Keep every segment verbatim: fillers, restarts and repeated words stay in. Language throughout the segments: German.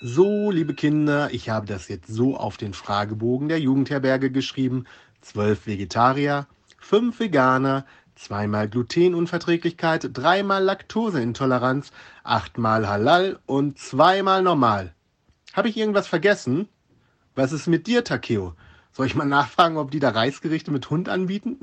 So, liebe Kinder, ich habe das jetzt so auf den Fragebogen der Jugendherberge geschrieben. Zwölf Vegetarier, fünf Veganer, zweimal Glutenunverträglichkeit, dreimal Laktoseintoleranz, achtmal Halal und zweimal normal. Habe ich irgendwas vergessen? Was ist mit dir, Takeo? Soll ich mal nachfragen, ob die da Reisgerichte mit Hund anbieten?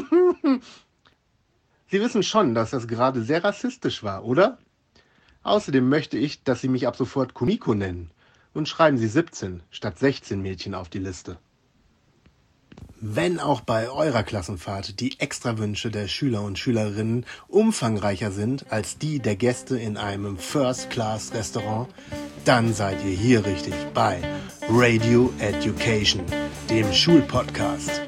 Sie wissen schon, dass das gerade sehr rassistisch war, oder? Außerdem möchte ich, dass Sie mich ab sofort Kumiko nennen. Und schreiben Sie siebzehn statt sechzehn Mädchen auf die Liste. Wenn auch bei eurer Klassenfahrt die Extrawünsche der Schüler und Schülerinnen umfangreicher sind als die der Gäste in einem First-Class-Restaurant, dann seid ihr hier richtig bei Radio Education, dem Schulpodcast.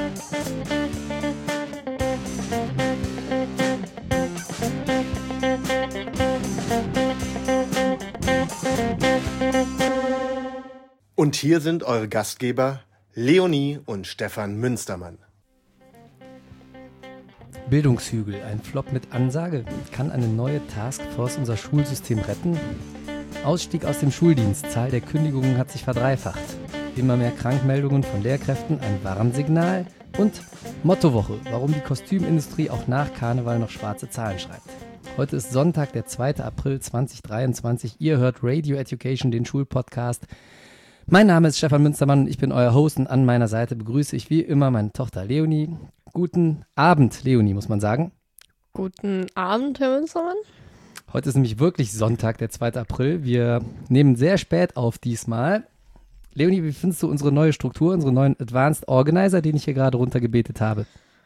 Und hier sind eure Gastgeber Leonie und Stefan Münstermann. Bildungshügel, ein Flop mit Ansage. Kann eine neue Taskforce unser Schulsystem retten? Ausstieg aus dem Schuldienst, Zahl der Kündigungen hat sich verdreifacht. Immer mehr Krankmeldungen von Lehrkräften, ein Warnsignal. Und Mottowoche, warum die Kostümindustrie auch nach Karneval noch schwarze Zahlen schreibt. Heute ist Sonntag, der zweiter April zweitausenddreiundzwanzig. Ihr hört Radio Education, den Schulpodcast. Mein Name ist Stefan Münstermann, ich bin euer Host und an meiner Seite begrüße ich wie immer meine Tochter Leonie. Guten Abend, Leonie, muss man sagen. Guten Abend, Herr Münstermann. Heute ist nämlich wirklich Sonntag, der zweiter April. Wir nehmen sehr spät auf diesmal. Leonie, wie findest du unsere neue Struktur, unseren neuen Advanced Organizer, den ich hier gerade runtergebetet habe?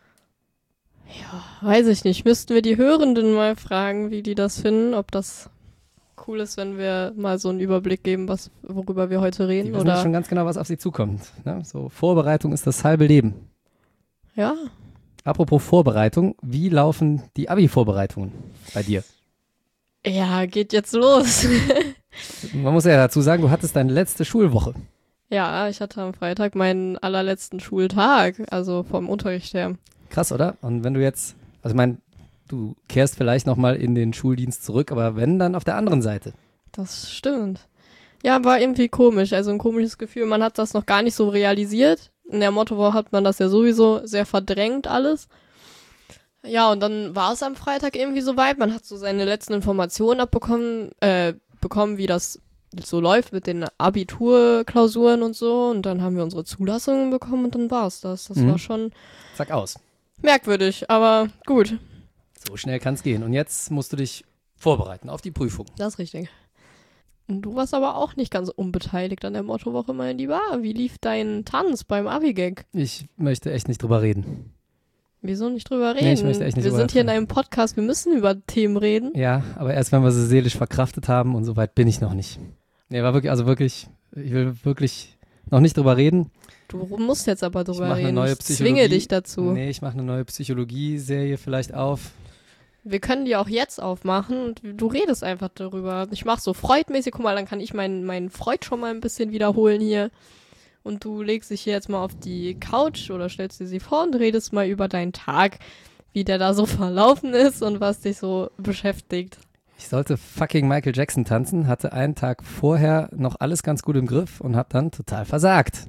Ja, weiß ich nicht. Müssten wir die Hörenden mal fragen, wie die das finden, ob das cool ist, wenn wir mal so einen Überblick geben, was, worüber wir heute reden. Die wissen oder ja schon ganz genau, was auf sie zukommt. Ne? So, Vorbereitung ist das halbe Leben. Ja. Apropos Vorbereitung, wie laufen die Abi-Vorbereitungen bei dir? Ja, geht jetzt los. Man muss ja dazu sagen, du hattest deine letzte Schulwoche. Ja, ich hatte am Freitag meinen allerletzten Schultag, also vom Unterricht her. Krass, oder? Und wenn du jetzt, also ich meine, du kehrst vielleicht nochmal in den Schuldienst zurück, aber wenn, dann auf der anderen Seite. Das stimmt. Ja, war irgendwie komisch, also ein komisches Gefühl. Man hat das noch gar nicht so realisiert. In der Mottowoche hat man das ja sowieso sehr verdrängt alles. Ja, und dann war es am Freitag irgendwie soweit. Man hat so seine letzten Informationen abbekommen, äh, bekommen, wie das so läuft mit den Abiturklausuren und so. Und dann haben wir unsere Zulassungen bekommen und dann war es das. Das Mhm. war schon Zack, aus. merkwürdig, aber gut. So schnell kann es gehen. Und jetzt musst du dich vorbereiten auf die Prüfung. Das ist richtig. Und du warst aber auch nicht ganz unbeteiligt an der Mottowoche, mein Lieber. Wie lief dein Tanz beim Abi-Gag? Ich möchte echt nicht drüber reden. Wieso nicht drüber reden? Nee, ich möchte echt nicht wir drüber sind hier in reden. einem Podcast, wir müssen über Themen reden. Ja, aber erst wenn wir sie seelisch verkraftet haben und so weit bin ich noch nicht. Nee, war wirklich, also wirklich, ich will wirklich noch nicht drüber reden. Du musst jetzt aber Ich drüber mache eine reden. neue Ich Psychologie. zwinge dich dazu. Nee, ich mache eine neue Psychologie-Serie vielleicht auf. Wir können die auch jetzt aufmachen und du redest einfach darüber. Ich mach so freudmäßig, guck mal, dann kann ich meinen meinen Freud schon mal ein bisschen wiederholen hier. Und du legst dich hier jetzt mal auf die Couch oder stellst dir sie vor und redest mal über deinen Tag, wie der da so verlaufen ist und was dich so beschäftigt. Ich sollte fucking Michael Jackson tanzen, hatte einen Tag vorher noch alles ganz gut im Griff und hab dann total versagt.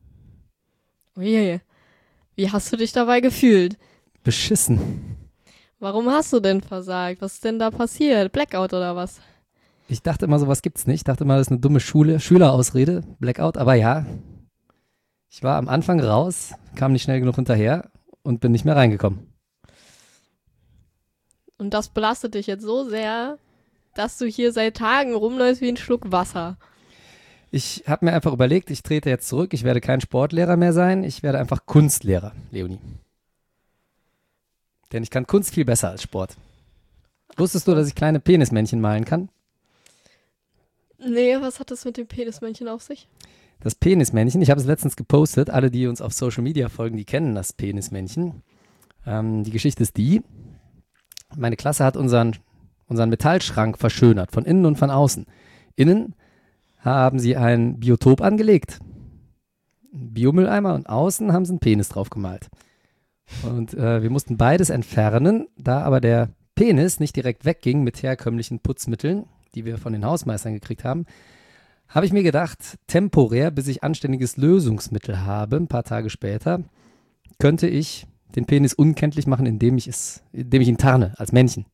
Oje, wie hast du dich dabei gefühlt? Beschissen. Warum hast du denn versagt? Was ist denn da passiert? Blackout oder was? Ich dachte immer, sowas gibt's nicht. Ich dachte immer, das ist eine dumme Schule, Schülerausrede, Blackout. Aber ja, ich war am Anfang raus, kam nicht schnell genug hinterher und bin nicht mehr reingekommen. Und das belastet dich jetzt so sehr, dass du hier seit Tagen rumläufst wie ein Schluck Wasser. Ich habe mir einfach überlegt, ich trete jetzt zurück. Ich werde kein Sportlehrer mehr sein. Ich werde einfach Kunstlehrer, Leonie. Denn ich kann Kunst viel besser als Sport. Wusstest du, dass ich kleine Penismännchen malen kann? Nee, was hat das mit dem Penismännchen auf sich? Das Penismännchen, ich habe es letztens gepostet. Alle, die uns auf Social Media folgen, die kennen das Penismännchen. Ähm, die Geschichte ist die, meine Klasse hat unseren, unseren Metallschrank verschönert, von innen und von außen. Innen haben sie ein Biotop angelegt, einen Biomülleimer, und außen haben sie einen Penis drauf gemalt. Und äh, wir mussten beides entfernen, da aber der Penis nicht direkt wegging mit herkömmlichen Putzmitteln, die wir von den Hausmeistern gekriegt haben, habe ich mir gedacht, temporär, bis ich anständiges Lösungsmittel habe, ein paar Tage später, könnte ich den Penis unkenntlich machen, indem ich es, indem ich ihn tarne, als Männchen.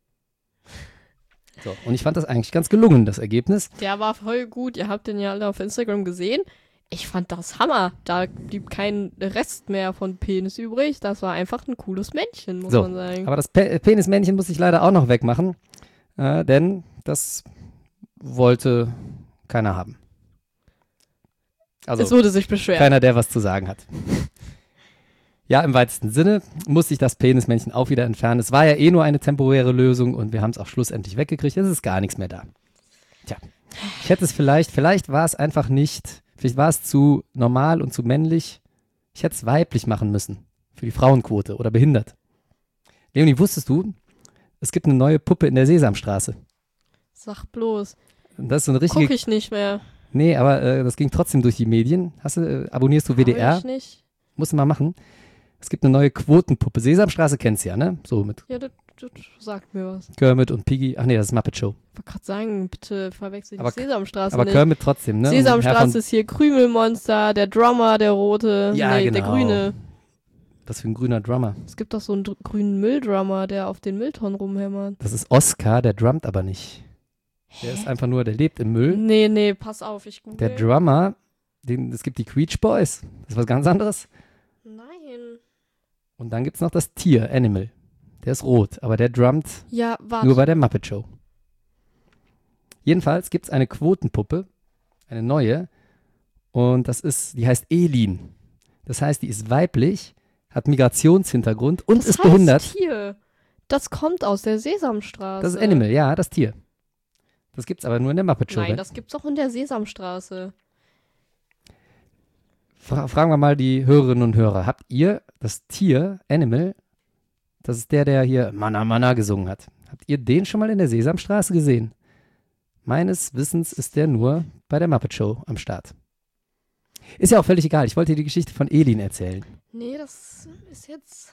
So, und ich fand das eigentlich ganz gelungen, das Ergebnis. Der war voll gut. Ihr habt den ja alle auf Instagram gesehen. Ich fand das Hammer. Da blieb kein Rest mehr von Penis übrig. Das war einfach ein cooles Männchen, muss So, man sagen. aber das Pe Penismännchen muss ich leider auch noch wegmachen, äh, denn das wollte keiner haben. Also es wurde sich beschwert. keiner, der was zu sagen hat. Ja, im weitesten Sinne musste ich das Penismännchen auch wieder entfernen. Es war ja eh nur eine temporäre Lösung und wir haben es auch schlussendlich weggekriegt. Es ist gar nichts mehr da. Tja, ich hätte es vielleicht, vielleicht war es einfach nicht, vielleicht war es zu normal und zu männlich. Ich hätte es weiblich machen müssen für die Frauenquote oder behindert. Leonie, wusstest du, es gibt eine neue Puppe in der Sesamstraße. Sag bloß. Und das ist so eine richtige... Guck ich nicht mehr. Nee, aber äh, das ging trotzdem durch die Medien. Hast du, äh, abonnierst du W D R? Hab ich nicht. Musst du mal machen. Es gibt eine neue Quotenpuppe. Sesamstraße kennst du ja, ne? So mit Ja, das, das sagt mir was. Kermit und Piggy. Ach nee, das ist Muppet Show. Ich wollte gerade sagen, bitte verwechsel Aber- die Sesamstraße Aber nicht. Kermit trotzdem, ne? Und Herr Sesamstraße von- ist hier Krümelmonster, der Drummer, der rote, Ja, nee, der genau. grüne. Was für ein grüner Drummer. Es gibt doch so einen dr- grünen Mülldrummer, der auf den Mülltonnen rumhämmert. Das ist Oscar, der drummt aber nicht. Der ist einfach nur, der lebt im Müll. Nee, nee, pass auf, ich google. Der Drummer, den, es gibt die Queech Boys. Das ist was ganz anderes. Nein. Und dann gibt es noch das Tier, Animal. Der ist rot, aber der drummt Ja, warte. nur bei der Muppet Show. Jedenfalls gibt es eine Quotenpuppe, eine neue. Und das ist, die heißt Elin. Das heißt, die ist weiblich, hat Migrationshintergrund und das ist heißt behindert. Tier. Das kommt aus der Sesamstraße. Das ist Animal, ja, das Tier. Das gibt's aber nur in der Muppet Show. Nein, ne? das gibt's auch in der Sesamstraße. Fra fragen wir mal die Hörerinnen und Hörer. Habt ihr das Tier, Animal, das ist der, der hier Mana Mana gesungen hat. Habt ihr den schon mal in der Sesamstraße gesehen? Meines Wissens ist der nur bei der Muppet Show am Start. Ist ja auch völlig egal. Ich wollte dir die Geschichte von Elin erzählen. Nee, das ist jetzt...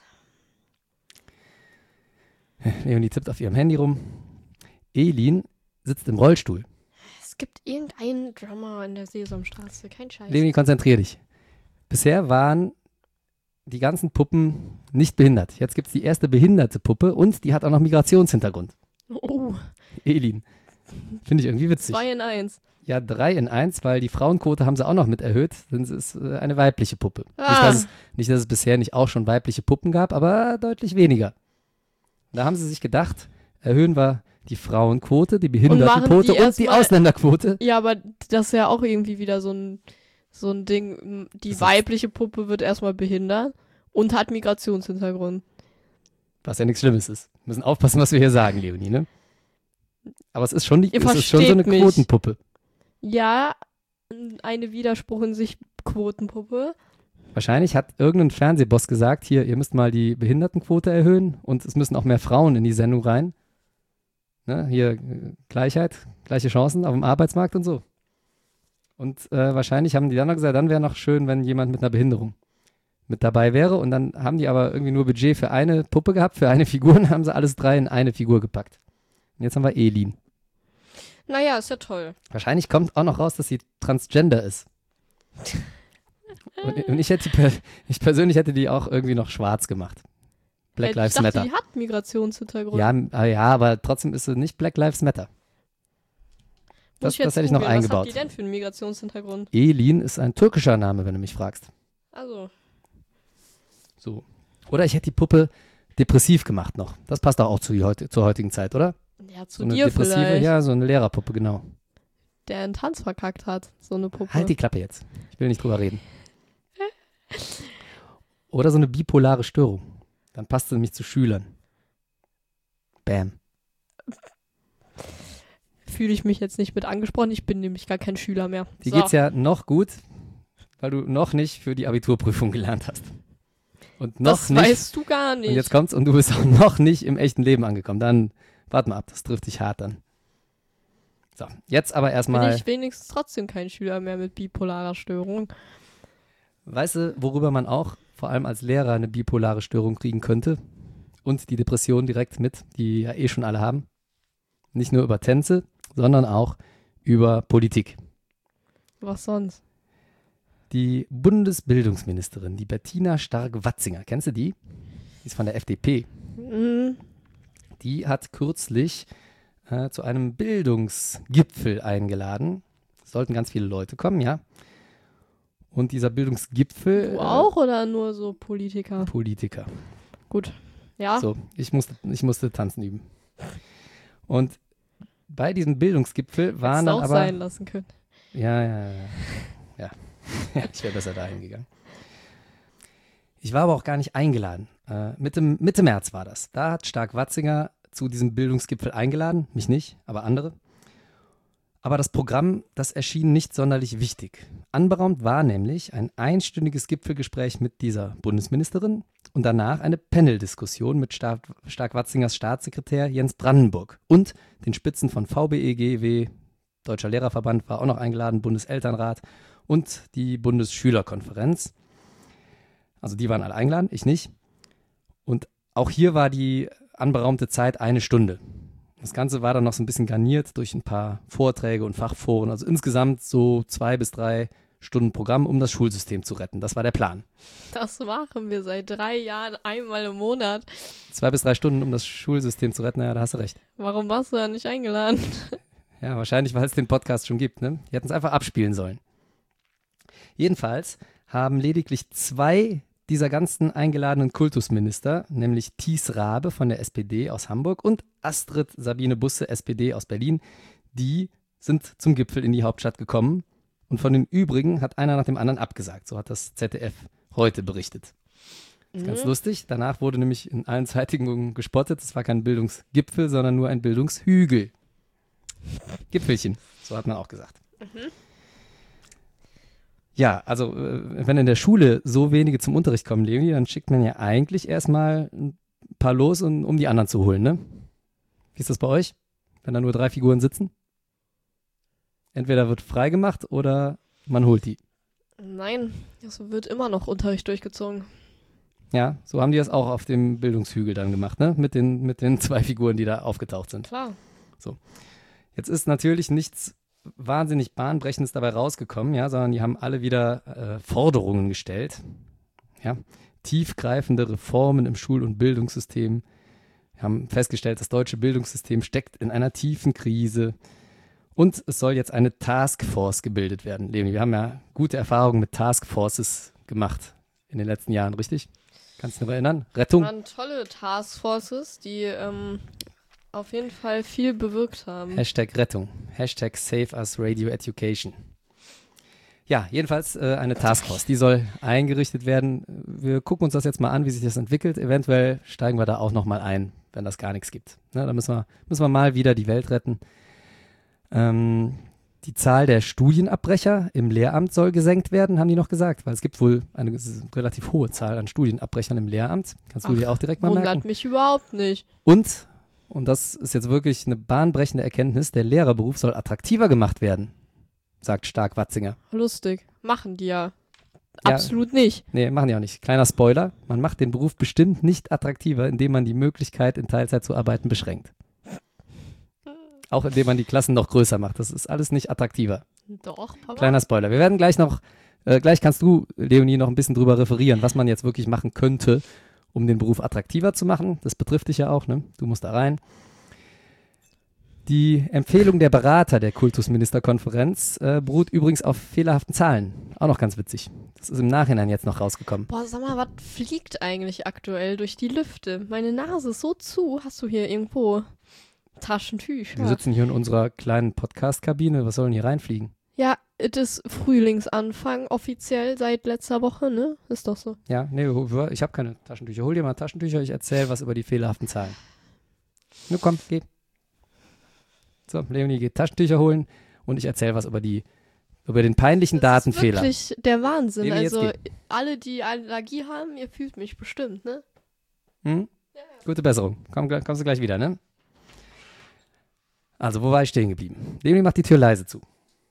Leonie tippt auf ihrem Handy rum. Elin sitzt im Rollstuhl. Es gibt irgendeinen Drummer in der Sesamstraße. Kein Scheiß. Leonie, konzentrier dich. Bisher waren die ganzen Puppen nicht behindert. Jetzt gibt es die erste behinderte Puppe und die hat auch noch Migrationshintergrund. Oh, Elin. Finde ich irgendwie witzig. zwei in eins. Ja, drei in eins, weil die Frauenquote haben sie auch noch mit erhöht. Denn es ist äh, eine weibliche Puppe. Ah. Nicht, dass es, nicht, dass es bisher nicht auch schon weibliche Puppen gab, aber deutlich weniger. Da haben sie sich gedacht, erhöhen wir die Frauenquote, die Behindertenquote die und, die erstmal- Ausländerquote. Ja, aber das ist ja auch irgendwie wieder so ein, so ein Ding. Die Das ist- weibliche Puppe wird erstmal behindert und hat Migrationshintergrund. Was ja nichts Schlimmes ist. Wir müssen aufpassen, was wir hier sagen, Leonie, ne? Aber es ist schon, die, Ihr es ist schon so eine versteht mich. Quotenpuppe. Ja, eine Widerspruch in sich Quotenpuppe. Wahrscheinlich hat irgendein Fernsehboss gesagt, hier, ihr müsst mal die Behindertenquote erhöhen und es müssen auch mehr Frauen in die Sendung rein. Ne, hier äh, Gleichheit, gleiche Chancen auf dem Arbeitsmarkt und so. Und äh, wahrscheinlich haben die dann noch gesagt, dann wäre noch schön, wenn jemand mit einer Behinderung mit dabei wäre. Und dann haben die aber irgendwie nur Budget für eine Puppe gehabt, für eine Figur und haben sie alles drei in eine Figur gepackt. Und jetzt haben wir Elin. Naja, ist ja toll. Wahrscheinlich kommt auch noch raus, dass sie transgender ist. Und, und ich hätte die, per- ich persönlich hätte die auch irgendwie noch schwarz gemacht. Black ich Lives dachte, Matter. die hat Migrationshintergrund. Ja, m- ah, ja, aber trotzdem ist sie nicht Black Lives Matter. Muss Das, ich jetzt das hätte ich noch googeln. eingebaut. Was hat die denn für einen Migrationshintergrund? Elin ist ein türkischer Name, wenn du mich fragst. Also, So. Oder ich hätte die Puppe depressiv gemacht noch. Das passt doch auch zu, die heut- zur heutigen Zeit, oder? ja, zu So eine dir depressive, vielleicht. ja, so eine Lehrerpuppe, genau. Der einen Tanz verkackt hat, so eine Puppe. Halt die Klappe jetzt. Ich will nicht drüber reden. Oder so eine bipolare Störung. Dann passt sie nämlich zu Schülern. Bam. Fühle ich mich jetzt nicht mit angesprochen. Ich bin nämlich gar kein Schüler mehr. Dir so. geht's ja noch gut, weil du noch nicht für die Abiturprüfung gelernt hast. Und noch das nicht. weißt du gar nicht. Und jetzt kommt's und du bist auch noch nicht im echten Leben angekommen. Dann, warte mal ab, das trifft dich hart dann. So, jetzt aber bin erstmal, ich wenigstens trotzdem kein Schüler mehr mit bipolarer Störung. weißt du, worüber man auch vor allem als Lehrer eine bipolare Störung kriegen könnte? Und die Depression direkt mit, die ja eh schon alle haben. Nicht nur über Tänze, sondern auch über Politik. Was sonst? Die Bundesbildungsministerin, die Bettina Stark-Watzinger, kennst du die? Die ist von der F D P. Mhm. Die hat kürzlich äh, zu einem Bildungsgipfel eingeladen. Es sollten ganz viele Leute kommen, ja. Und dieser Bildungsgipfel... Du auch oder nur so Politiker? Äh, Politiker. Gut. Ja. So, ich musste, ich musste tanzen üben. Und bei diesem Bildungsgipfel waren Hättest du dann auch aber... sein lassen können. Ja, ja, ja. Ja, ja ich wäre besser dahin gegangen. Ich war aber auch gar nicht eingeladen. Äh, Mitte, Mitte März war das. Da hat Stark-Watzinger zu diesem Bildungsgipfel eingeladen. Mich nicht, aber andere. Aber das Programm, das erschien nicht sonderlich wichtig. Anberaumt war nämlich ein einstündiges Gipfelgespräch mit dieser Bundesministerin und danach eine Panel-Diskussion mit Stark- Stark-Watzingers Staatssekretär Jens Brandenburg und den Spitzen von V B E G W, Deutscher Lehrerverband war auch noch eingeladen, Bundeselternrat und die Bundesschülerkonferenz. Also die waren alle eingeladen, ich nicht. Und auch hier war die anberaumte Zeit eine Stunde. Das Ganze war dann noch so ein bisschen garniert durch ein paar Vorträge und Fachforen. Also insgesamt so zwei bis drei Stunden Programm, um das Schulsystem zu retten. Das war der Plan. Das machen wir seit drei Jahren einmal im Monat. Zwei bis drei Stunden, um das Schulsystem zu retten. Ja, da hast du recht. Warum warst du da nicht eingeladen? Ja, wahrscheinlich, weil es den Podcast schon gibt. Ne? Die hätten es einfach abspielen sollen. Jedenfalls haben lediglich zwei dieser ganzen eingeladenen Kultusminister, nämlich Thies Rabe von der S P D aus Hamburg und Astrid Sabine Busse, S P D aus Berlin, die sind zum Gipfel in die Hauptstadt gekommen. Und von den übrigen hat einer nach dem anderen abgesagt. So hat das Z D F heute berichtet. Das ist ganz Mhm. lustig. Danach wurde nämlich in allen Zeitungen gespottet. Es war kein Bildungsgipfel, sondern nur ein Bildungshügel. Gipfelchen, so hat man auch gesagt. Mhm. Ja, also äh, wenn in der Schule so wenige zum Unterricht kommen, Leonie, dann schickt man ja eigentlich erstmal ein paar los, um, um die anderen zu holen, ne? Wie ist das bei euch, wenn da nur drei Figuren sitzen? Entweder wird freigemacht oder man holt die. Nein, es wird immer noch Unterricht durchgezogen. Ja, so haben die das auch auf dem Bildungshügel dann gemacht, ne? Mit den, mit den zwei Figuren, die da aufgetaucht sind. Klar. Jetzt ist natürlich nichts wahnsinnig Bahnbrechendes dabei rausgekommen, ja, sondern die haben alle wieder äh, Forderungen gestellt. Ja, tiefgreifende Reformen im Schul- und Bildungssystem. Wir haben festgestellt, das deutsche Bildungssystem steckt in einer tiefen Krise. Und es soll jetzt eine Taskforce gebildet werden. Leonie, wir haben ja gute Erfahrungen mit Taskforces gemacht in den letzten Jahren, richtig? Kannst du dich noch erinnern? Rettung? Das waren tolle Taskforces, die ähm, auf jeden Fall viel bewirkt haben. Hashtag Rettung. Hashtag Save Us Radio Education. Ja, jedenfalls äh, eine Taskforce. Die soll eingerichtet werden. Wir gucken uns das jetzt mal an, wie sich das entwickelt. Eventuell steigen wir da auch nochmal ein, wenn das gar nichts gibt. Ne, da müssen wir, müssen wir mal wieder die Welt retten. Ähm, die Zahl der Studienabbrecher im Lehramt soll gesenkt werden, haben die noch gesagt, weil es gibt wohl eine relativ hohe Zahl an Studienabbrechern im Lehramt. Kannst du Ach, dir auch direkt mal Wundert merken. mich überhaupt nicht. Und, und das ist jetzt wirklich eine bahnbrechende Erkenntnis, der Lehrerberuf soll attraktiver gemacht werden, sagt Stark-Watzinger. Lustig. Machen die ja. Ja. Absolut nicht. Nee, machen die auch nicht. Kleiner Spoiler, man macht den Beruf bestimmt nicht attraktiver, indem man die Möglichkeit, in Teilzeit zu arbeiten, beschränkt. Auch indem man die Klassen noch größer macht. Das ist alles nicht attraktiver. Doch, Papa. Kleiner Spoiler. Wir werden gleich noch, äh, gleich kannst du, Leonie, noch ein bisschen drüber referieren, was man jetzt wirklich machen könnte, um den Beruf attraktiver zu machen. Das betrifft dich ja auch, ne? Du musst da rein. Die Empfehlung der Berater der Kultusministerkonferenz äh, beruht übrigens auf fehlerhaften Zahlen. Auch noch ganz witzig. Das ist im Nachhinein jetzt noch rausgekommen. Boah, sag mal, was fliegt eigentlich aktuell durch die Lüfte? Meine Nase ist so zu. Hast du hier irgendwo Taschentücher? Wir sitzen hier in unserer kleinen Podcast-Kabine. Was soll denn hier reinfliegen? Ja, es ist Frühlingsanfang offiziell seit letzter Woche, ne? Ist doch so. Ja, nee, ich habe keine Taschentücher. Hol dir mal Taschentücher, ich erzähle was über die fehlerhaften Zahlen. Nur komm, geh. So, Leonie geht Taschentücher holen und ich erzähle was über die, über den peinlichen Das Datenfehler. Das ist wirklich der Wahnsinn. Leonie, jetzt Also geh. alle, die Allergie haben, ihr fühlt mich bestimmt, ne? Hm? Gute Besserung. Komm, gl- kommst du gleich wieder, ne? Also, wo war ich stehen geblieben? Leonie macht die Tür leise zu.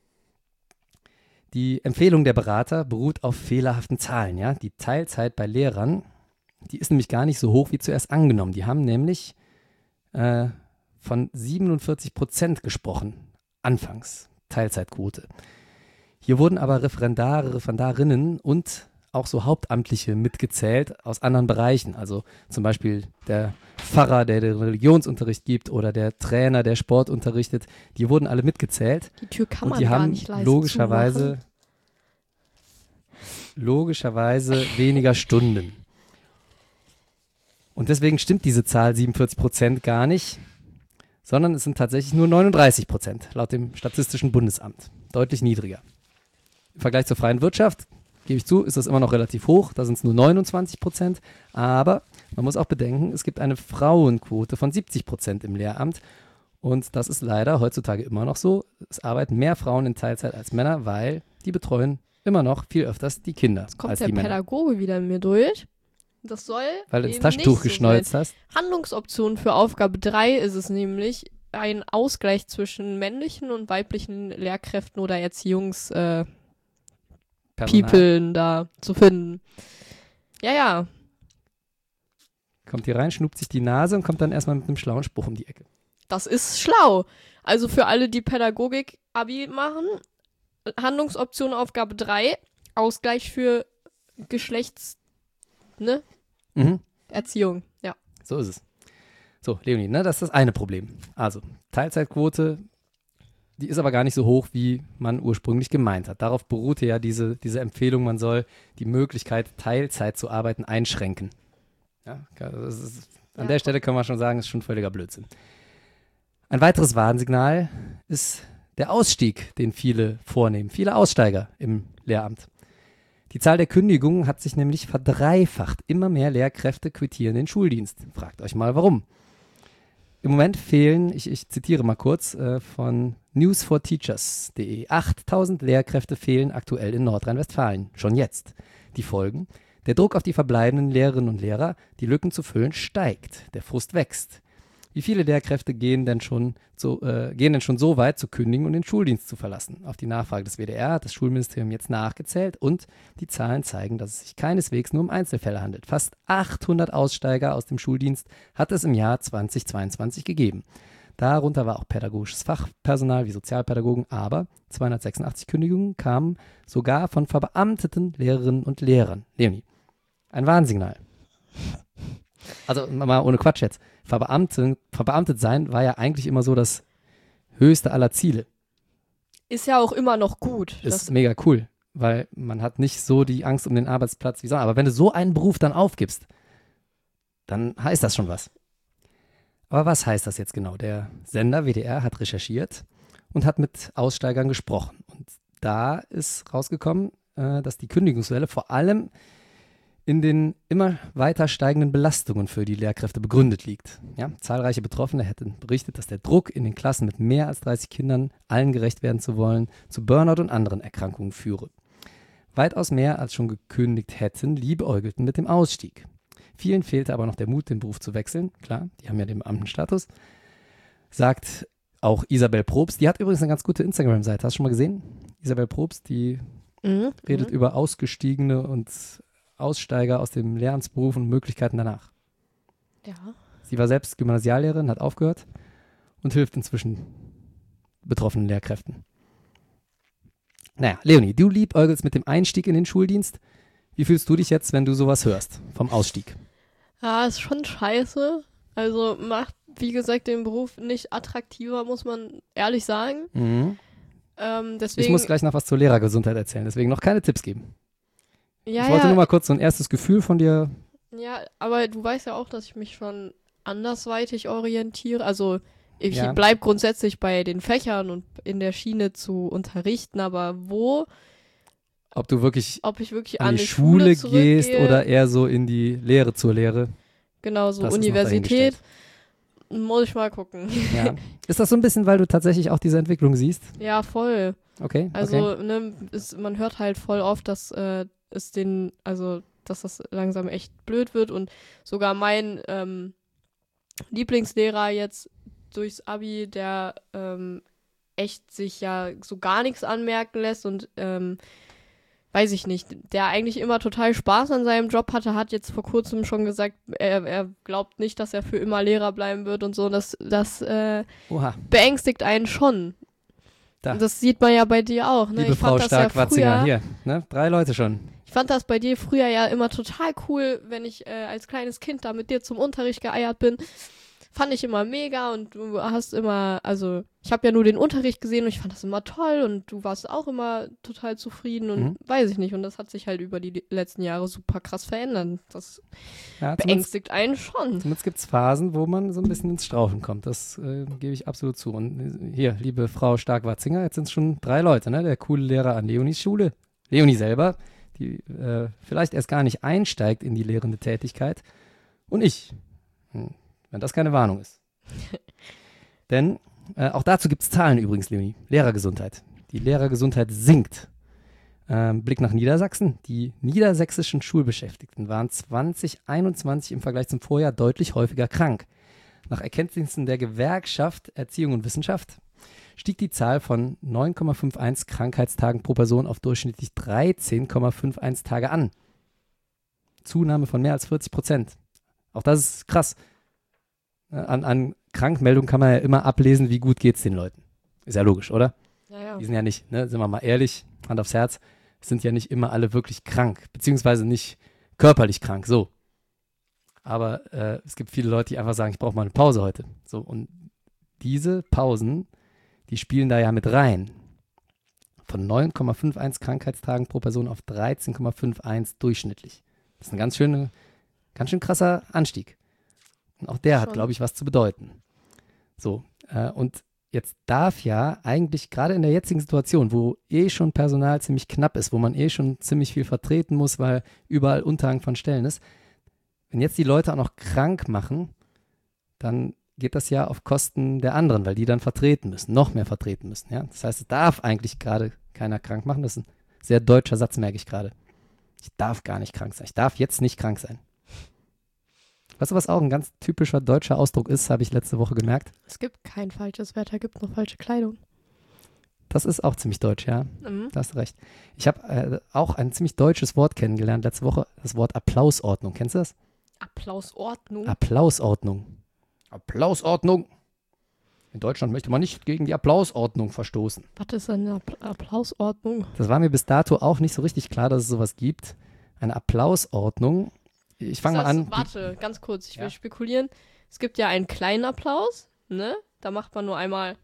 Die Empfehlung der Berater beruht auf fehlerhaften Zahlen, ja. Die Teilzeit bei Lehrern, die ist nämlich gar nicht so hoch wie zuerst angenommen. Die haben nämlich äh, von siebenundvierzig Prozent gesprochen, anfangs, Teilzeitquote. Hier wurden aber Referendare, Referendarinnen und auch so Hauptamtliche mitgezählt aus anderen Bereichen. Also zum Beispiel der Pfarrer, der den Religionsunterricht gibt oder der Trainer, der Sport unterrichtet. Die wurden alle mitgezählt. Die Tür kann und man die gar haben nicht leise logischerweise, zumachen. logischerweise weniger Stunden. Und deswegen stimmt diese Zahl siebenundvierzig Prozent gar nicht, sondern es sind tatsächlich nur neununddreißig Prozent laut dem Statistischen Bundesamt. Deutlich niedriger. Im Vergleich zur freien Wirtschaft, gebe ich zu, ist das immer noch relativ hoch. Da sind es nur neunundzwanzig Prozent. Aber man muss auch bedenken, es gibt eine Frauenquote von siebzig Prozent im Lehramt. Und das ist leider heutzutage immer noch so. Es arbeiten mehr Frauen in Teilzeit als Männer, weil die betreuen immer noch viel öfters die Kinder Jetzt kommt als der die Männer. Pädagoge wieder in mir durch. Das soll Weil du ins eben Taschentuch nicht so geschneuzt sein. hast. Handlungsoption für Aufgabe drei ist es nämlich, ein Ausgleich zwischen männlichen und weiblichen Lehrkräften oder Erziehungs äh, Personal. Peoplen da zu finden. Ja, ja. Kommt hier rein, schnupt sich die Nase und kommt dann erstmal mit einem schlauen Spruch um die Ecke. Das ist schlau. Also für alle, die Pädagogik-Abi machen, Handlungsoption Aufgabe drei, Ausgleich für Geschlechts, ne? Mhm. Erziehung, ja. So ist es. So, Leonie, ne, das ist das eine Problem. Also, Teilzeitquote, die ist aber gar nicht so hoch, wie man ursprünglich gemeint hat. Darauf beruhte ja diese, diese Empfehlung, man soll die Möglichkeit, Teilzeit zu arbeiten, einschränken. Ja, das ist, an Ja. der Stelle können wir schon sagen, ist schon völliger Blödsinn. Ein weiteres Warnsignal ist der Ausstieg, den viele vornehmen, viele Aussteiger im Lehramt. Die Zahl der Kündigungen hat sich nämlich verdreifacht. Immer mehr Lehrkräfte quittieren den Schuldienst. Fragt euch mal, warum. Im Moment fehlen, ich, ich zitiere mal kurz äh, von news for teachers punkt de, achttausend Lehrkräfte fehlen aktuell in Nordrhein-Westfalen. Schon jetzt. Die Folgen? Der Druck auf die verbleibenden Lehrerinnen und Lehrer, die Lücken zu füllen, steigt. Der Frust wächst. Wie viele Lehrkräfte gehen denn schon so, äh, gehen denn schon so weit zu kündigen und den Schuldienst zu verlassen? Auf die Nachfrage des W D R hat das Schulministerium jetzt nachgezählt und die Zahlen zeigen, dass es sich keineswegs nur um Einzelfälle handelt. Fast achthundert Aussteiger aus dem Schuldienst hat es im Jahr zweitausendzweiundzwanzig gegeben. Darunter war auch pädagogisches Fachpersonal wie Sozialpädagogen, aber zweihundertsechsundachtzig Kündigungen kamen sogar von verbeamteten Lehrerinnen und Lehrern. Leonie, ein Warnsignal. Also mal ohne Quatsch jetzt. Verbeamtet, verbeamtet sein war ja eigentlich immer so das höchste aller Ziele. Ist ja auch immer noch gut. Ist Das, mega cool, weil man hat nicht so die Angst um den Arbeitsplatz wie sonst. Aber wenn du so einen Beruf dann aufgibst, dann heißt das schon was. Aber was heißt das jetzt genau? Der Sender W D R hat recherchiert und hat mit Aussteigern gesprochen. Und da ist rausgekommen, äh, dass die Kündigungswelle vor allem in den immer weiter steigenden Belastungen für die Lehrkräfte begründet liegt. Ja, zahlreiche Betroffene hätten berichtet, dass der Druck in den Klassen mit mehr als dreißig Kindern, allen gerecht werden zu wollen, zu Burnout und anderen Erkrankungen führe. Weitaus mehr als schon gekündigt hätten, liebäugelten mit dem Ausstieg. Vielen fehlte aber noch der Mut, den Beruf zu wechseln. Klar, die haben ja den Beamtenstatus. Sagt auch Isabel Probst. Die hat übrigens eine ganz gute Instagram-Seite. Hast du schon mal gesehen? Isabel Probst, die mhm, redet mhm. über Ausgestiegene und Aussteiger aus dem Lehramtsberuf und Möglichkeiten danach. Ja. Sie war selbst Gymnasiallehrerin, hat aufgehört und hilft inzwischen betroffenen Lehrkräften. Naja, Leonie, du liebäugelst mit dem Einstieg in den Schuldienst. Wie fühlst du dich jetzt, wenn du sowas hörst vom Ausstieg? Ja, ist schon scheiße. Also macht, wie gesagt, den Beruf nicht attraktiver, muss man ehrlich sagen. Mhm. Ähm, deswegen, Ich muss gleich noch was zur Lehrergesundheit erzählen, deswegen noch keine Tipps geben. ja, ich wollte ja, nur mal kurz so ein erstes Gefühl von dir. ja, aber du weißt ja auch, dass ich mich schon andersweitig orientiere. Also ich Ja. bleib grundsätzlich bei den Fächern und in der Schiene zu unterrichten, aber wo, Ob du wirklich ob ich wirklich an an die die Schule, Schule gehst zurückgehe, oder eher so in die Lehre zur Lehre. genau, so Das ist noch Universität, muss ich mal gucken. Ja. Ist das so ein bisschen, weil du tatsächlich auch diese Entwicklung siehst? Ja, voll. Okay, Also, okay. ne, es, man hört halt voll oft, dass äh, es den, also, dass das langsam echt blöd wird und sogar mein ähm, Lieblingslehrer jetzt durchs Abi, der ähm, echt sich ja so gar nichts anmerken lässt und ähm, weiß ich nicht, der eigentlich immer total Spaß an seinem Job hatte, hat jetzt vor kurzem schon gesagt, er, er glaubt nicht, dass er für immer Lehrer bleiben wird und so. Das, das äh, Oha. beängstigt einen schon. Da. Das sieht man ja bei dir auch. Ne? Liebe ich Frau fand das ja Stark-Watzinger, früher, hier, ne? Drei Leute schon. Ich fand das bei dir früher ja immer total cool, wenn ich äh, als kleines Kind da mit dir zum Unterricht geeiert bin. Fand ich immer mega und du hast immer, also ich habe ja nur den Unterricht gesehen und ich fand das immer toll und du warst auch immer total zufrieden und Mhm. weiß ich nicht. Und das hat sich halt über die letzten Jahre super krass verändert. Das Ja, zumindest beängstigt einen schon. zumindest gibt es Phasen, wo man so ein bisschen ins Straucheln kommt. Das äh, gebe ich absolut zu. Und äh, hier, liebe Frau Stark-Watzinger, jetzt sind es schon drei Leute, ne? Der coole Lehrer an Leonis Schule, Leonie selber, die äh, vielleicht erst gar nicht einsteigt in die lehrende Tätigkeit. Und ich, hm, wenn das keine Warnung ist. Denn äh, auch dazu gibt es Zahlen übrigens, Leonie. Lehrergesundheit. Die Lehrergesundheit sinkt. Ähm, Blick nach Niedersachsen. Die niedersächsischen Schulbeschäftigten waren zwanzig einundzwanzig im Vergleich zum Vorjahr deutlich häufiger krank. Nach Erkenntnissen der Gewerkschaft Erziehung und Wissenschaft stieg die Zahl von neun Komma einundfünfzig Krankheitstagen pro Person auf durchschnittlich dreizehn Komma einundfünfzig Tage an. Zunahme von mehr als vierzig Prozent. Auch das ist krass. An, an Krankmeldungen kann man ja immer ablesen, wie gut geht es den Leuten. Ist ja logisch, oder? Ja, ja. Die sind ja nicht, ne, sind wir mal ehrlich, Hand aufs Herz, sind ja nicht immer alle wirklich krank, beziehungsweise nicht körperlich krank, so. Aber äh, es gibt viele Leute, die einfach sagen, ich brauche mal eine Pause heute. So, und diese Pausen, die spielen da ja mit rein. Von neun Komma einundfünfzig Krankheitstagen pro Person auf dreizehn Komma einundfünfzig durchschnittlich. Das ist ein ganz schöne, ganz schön krasser Anstieg. Und auch der Schon. hat, glaube ich, was zu bedeuten. So, äh, und jetzt darf ja eigentlich gerade in der jetzigen Situation, wo eh schon Personal ziemlich knapp ist, wo man eh schon ziemlich viel vertreten muss, weil überall Unterhang von Stellen ist, wenn jetzt die Leute auch noch krank machen, dann geht das ja auf Kosten der anderen, weil die dann vertreten müssen, noch mehr vertreten müssen. Ja? Das heißt, es darf eigentlich gerade keiner krank machen. Das ist ein sehr deutscher Satz, merke ich gerade. Ich darf gar nicht krank sein. Ich darf jetzt nicht krank sein. Weißt du, was auch ein ganz typischer deutscher Ausdruck ist, habe ich letzte Woche gemerkt. Es gibt kein falsches Wetter, gibt nur falsche Kleidung. Das ist auch ziemlich deutsch, ja. Mhm. Da hast du recht. Ich habe äh, auch ein ziemlich deutsches Wort kennengelernt letzte Woche, das Wort Applausordnung. Kennst du das? Applausordnung. Applausordnung. Applausordnung. In Deutschland möchte man nicht gegen die Applausordnung verstoßen. Was ist eine App- Applausordnung? Das war mir bis dato auch nicht so richtig klar, dass es sowas gibt. Eine Applausordnung. Ich fange mal Ist das- an. Warte, ganz kurz, ich will Ja. spekulieren. Es gibt ja einen kleinen Applaus, ne? Da macht man nur einmal.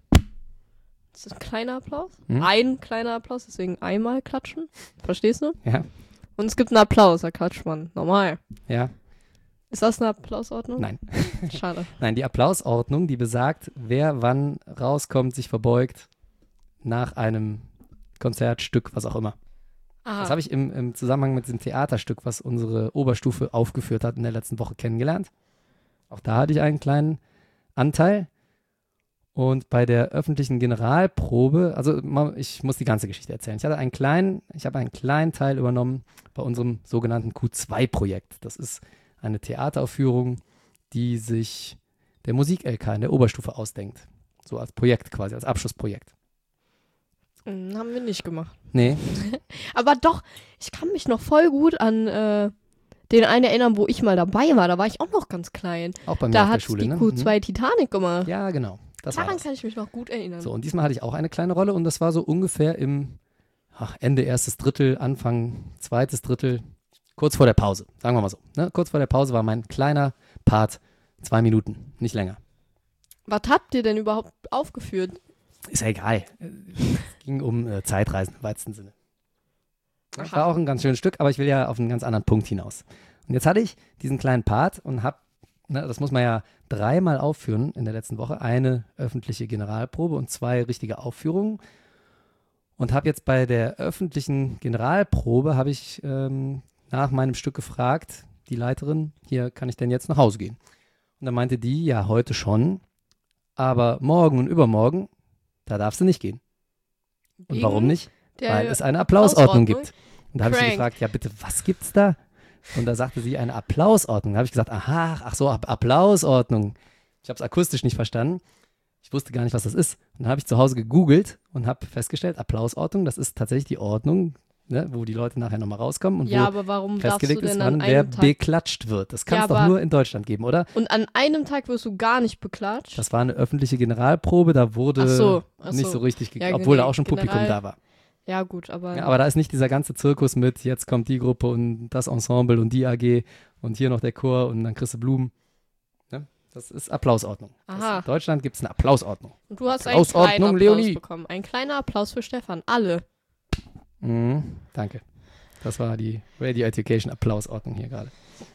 Das ist ein kleiner Applaus. Hm? Ein kleiner Applaus, deswegen einmal klatschen. Verstehst du? Ja, Und es gibt einen Applaus, da klatscht man normal. ja, Ist das eine Applausordnung? nein. Schade. Nein, die Applausordnung, die besagt, wer wann rauskommt, sich verbeugt nach einem Konzertstück, was auch immer. Aha. Das habe ich im, im Zusammenhang mit dem Theaterstück, was unsere Oberstufe aufgeführt hat, in der letzten Woche kennengelernt. Auch da hatte ich einen kleinen Anteil. Und bei der öffentlichen Generalprobe, also ma- ich muss die ganze Geschichte erzählen. Ich hatte einen kleinen, ich habe einen kleinen Teil übernommen bei unserem sogenannten Q zwei Projekt. Das ist eine Theateraufführung, die sich der Musik-L K in der Oberstufe ausdenkt. So als Projekt quasi, als Abschlussprojekt. Hm, haben wir nicht gemacht. Nee, Aber doch, ich kann mich noch voll gut an äh, den einen erinnern, wo ich mal dabei war. Da war ich auch noch ganz klein. auch bei mir Da auf der hat Schule. die ne? Q Mhm. zwei Titanic gemacht. Ja, genau. Das war Daran das. kann ich mich noch gut erinnern. So, und diesmal hatte ich auch eine kleine Rolle und das war so ungefähr im ach, Ende erstes Drittel, Anfang zweites Drittel, kurz vor der Pause, sagen wir mal so. Ne? Kurz vor der Pause war mein kleiner Part, zwei Minuten, nicht länger. Was habt ihr denn überhaupt aufgeführt? Ist ja egal. Es ging um äh, Zeitreisen im weitesten Sinne. Das Aha. war auch ein ganz schönes Stück, aber ich will ja auf einen ganz anderen Punkt hinaus. Und jetzt hatte ich diesen kleinen Part und habe, ne, das muss man ja dreimal aufführen in der letzten Woche, eine öffentliche Generalprobe und zwei richtige Aufführungen. Und habe jetzt bei der öffentlichen Generalprobe, habe ich ähm, nach meinem Stück gefragt, die Leiterin, hier, kann ich denn jetzt nach Hause gehen? Und dann meinte die, ja, heute schon, aber morgen und übermorgen, da darfst du nicht gehen. Und Wegen warum nicht? Der Weil es eine Applausordnung Applausordnung? gibt. Und da habe ich sie Crank. gefragt, ja bitte, was gibt's da? Und da sagte sie, eine Applausordnung. Da habe ich gesagt, aha, ach so, App- Applausordnung. Ich habe es akustisch nicht verstanden. Ich wusste gar nicht, was das ist. Und dann habe ich zu Hause gegoogelt und habe festgestellt, Applausordnung, das ist tatsächlich die Ordnung, ne, wo die Leute nachher nochmal rauskommen und Ja, wo aber warum darfst du festgelegt ist, denn wann an wer einem Tag... beklatscht wird. Das kann es Ja, doch aber- nur in Deutschland geben, oder? Und an einem Tag wirst du gar nicht beklatscht? Das war eine öffentliche Generalprobe, da wurde Ach so, ach nicht so. so richtig, ge- Ja, obwohl da nee, auch schon Publikum General- da war. Ja, gut, aber... Ja, aber da ist nicht dieser ganze Zirkus mit, jetzt kommt die Gruppe und das Ensemble und die A G und hier noch der Chor und dann kriegst du Blumen. Ne? Das ist Applausordnung. Das, Aha. in Deutschland gibt es eine Applausordnung. Und du hast einen Applausordnung, kleinen Applaus Leonie. bekommen. Ein kleiner Applaus für Stefan. Alle. Mhm, danke. Das war die Radio Education Applausordnung hier gerade.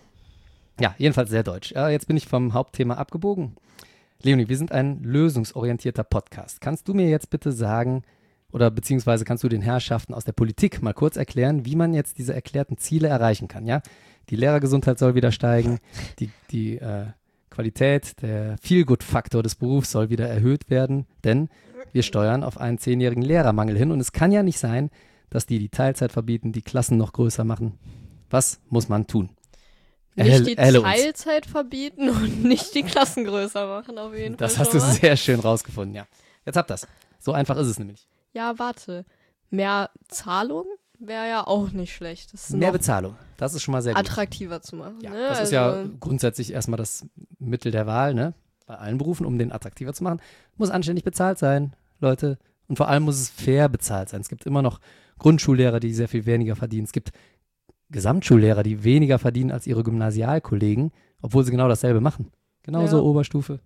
Ja, jedenfalls sehr deutsch. Ja, jetzt bin ich vom Hauptthema abgebogen. Leonie, wir sind ein lösungsorientierter Podcast. Kannst du mir jetzt bitte sagen, oder beziehungsweise kannst du den Herrschaften aus der Politik mal kurz erklären, wie man jetzt diese erklärten Ziele erreichen kann, ja? Die Lehrergesundheit soll wieder steigen, die, die äh, Qualität, der Feel-Good-Faktor des Berufs soll wieder erhöht werden, denn wir steuern auf einen zehnjährigen Lehrermangel hin und es kann ja nicht sein, dass die die Teilzeit verbieten, die Klassen noch größer machen. Was muss man tun? Nicht die Erhelle uns. Teilzeit verbieten und nicht die Klassen größer machen, auf jeden Das Fall. hast du schon mal. sehr schön rausgefunden, ja. Jetzt habt das. So einfach ist es nämlich. Ja, warte. Mehr Zahlung wäre ja auch nicht schlecht. Das ist Mehr noch Bezahlung. Das ist schon mal sehr gut. attraktiver zu machen. Ja, ne? das ist also, ja grundsätzlich erstmal das Mittel der Wahl, ne? Bei allen Berufen, um den attraktiver zu machen. Muss anständig bezahlt sein, Leute. Und vor allem muss es fair bezahlt sein. Es gibt immer noch Grundschullehrer, die sehr viel weniger verdienen. Es gibt Gesamtschullehrer, die weniger verdienen als ihre Gymnasialkollegen, obwohl sie genau dasselbe machen. Genauso Ja. Oberstufe.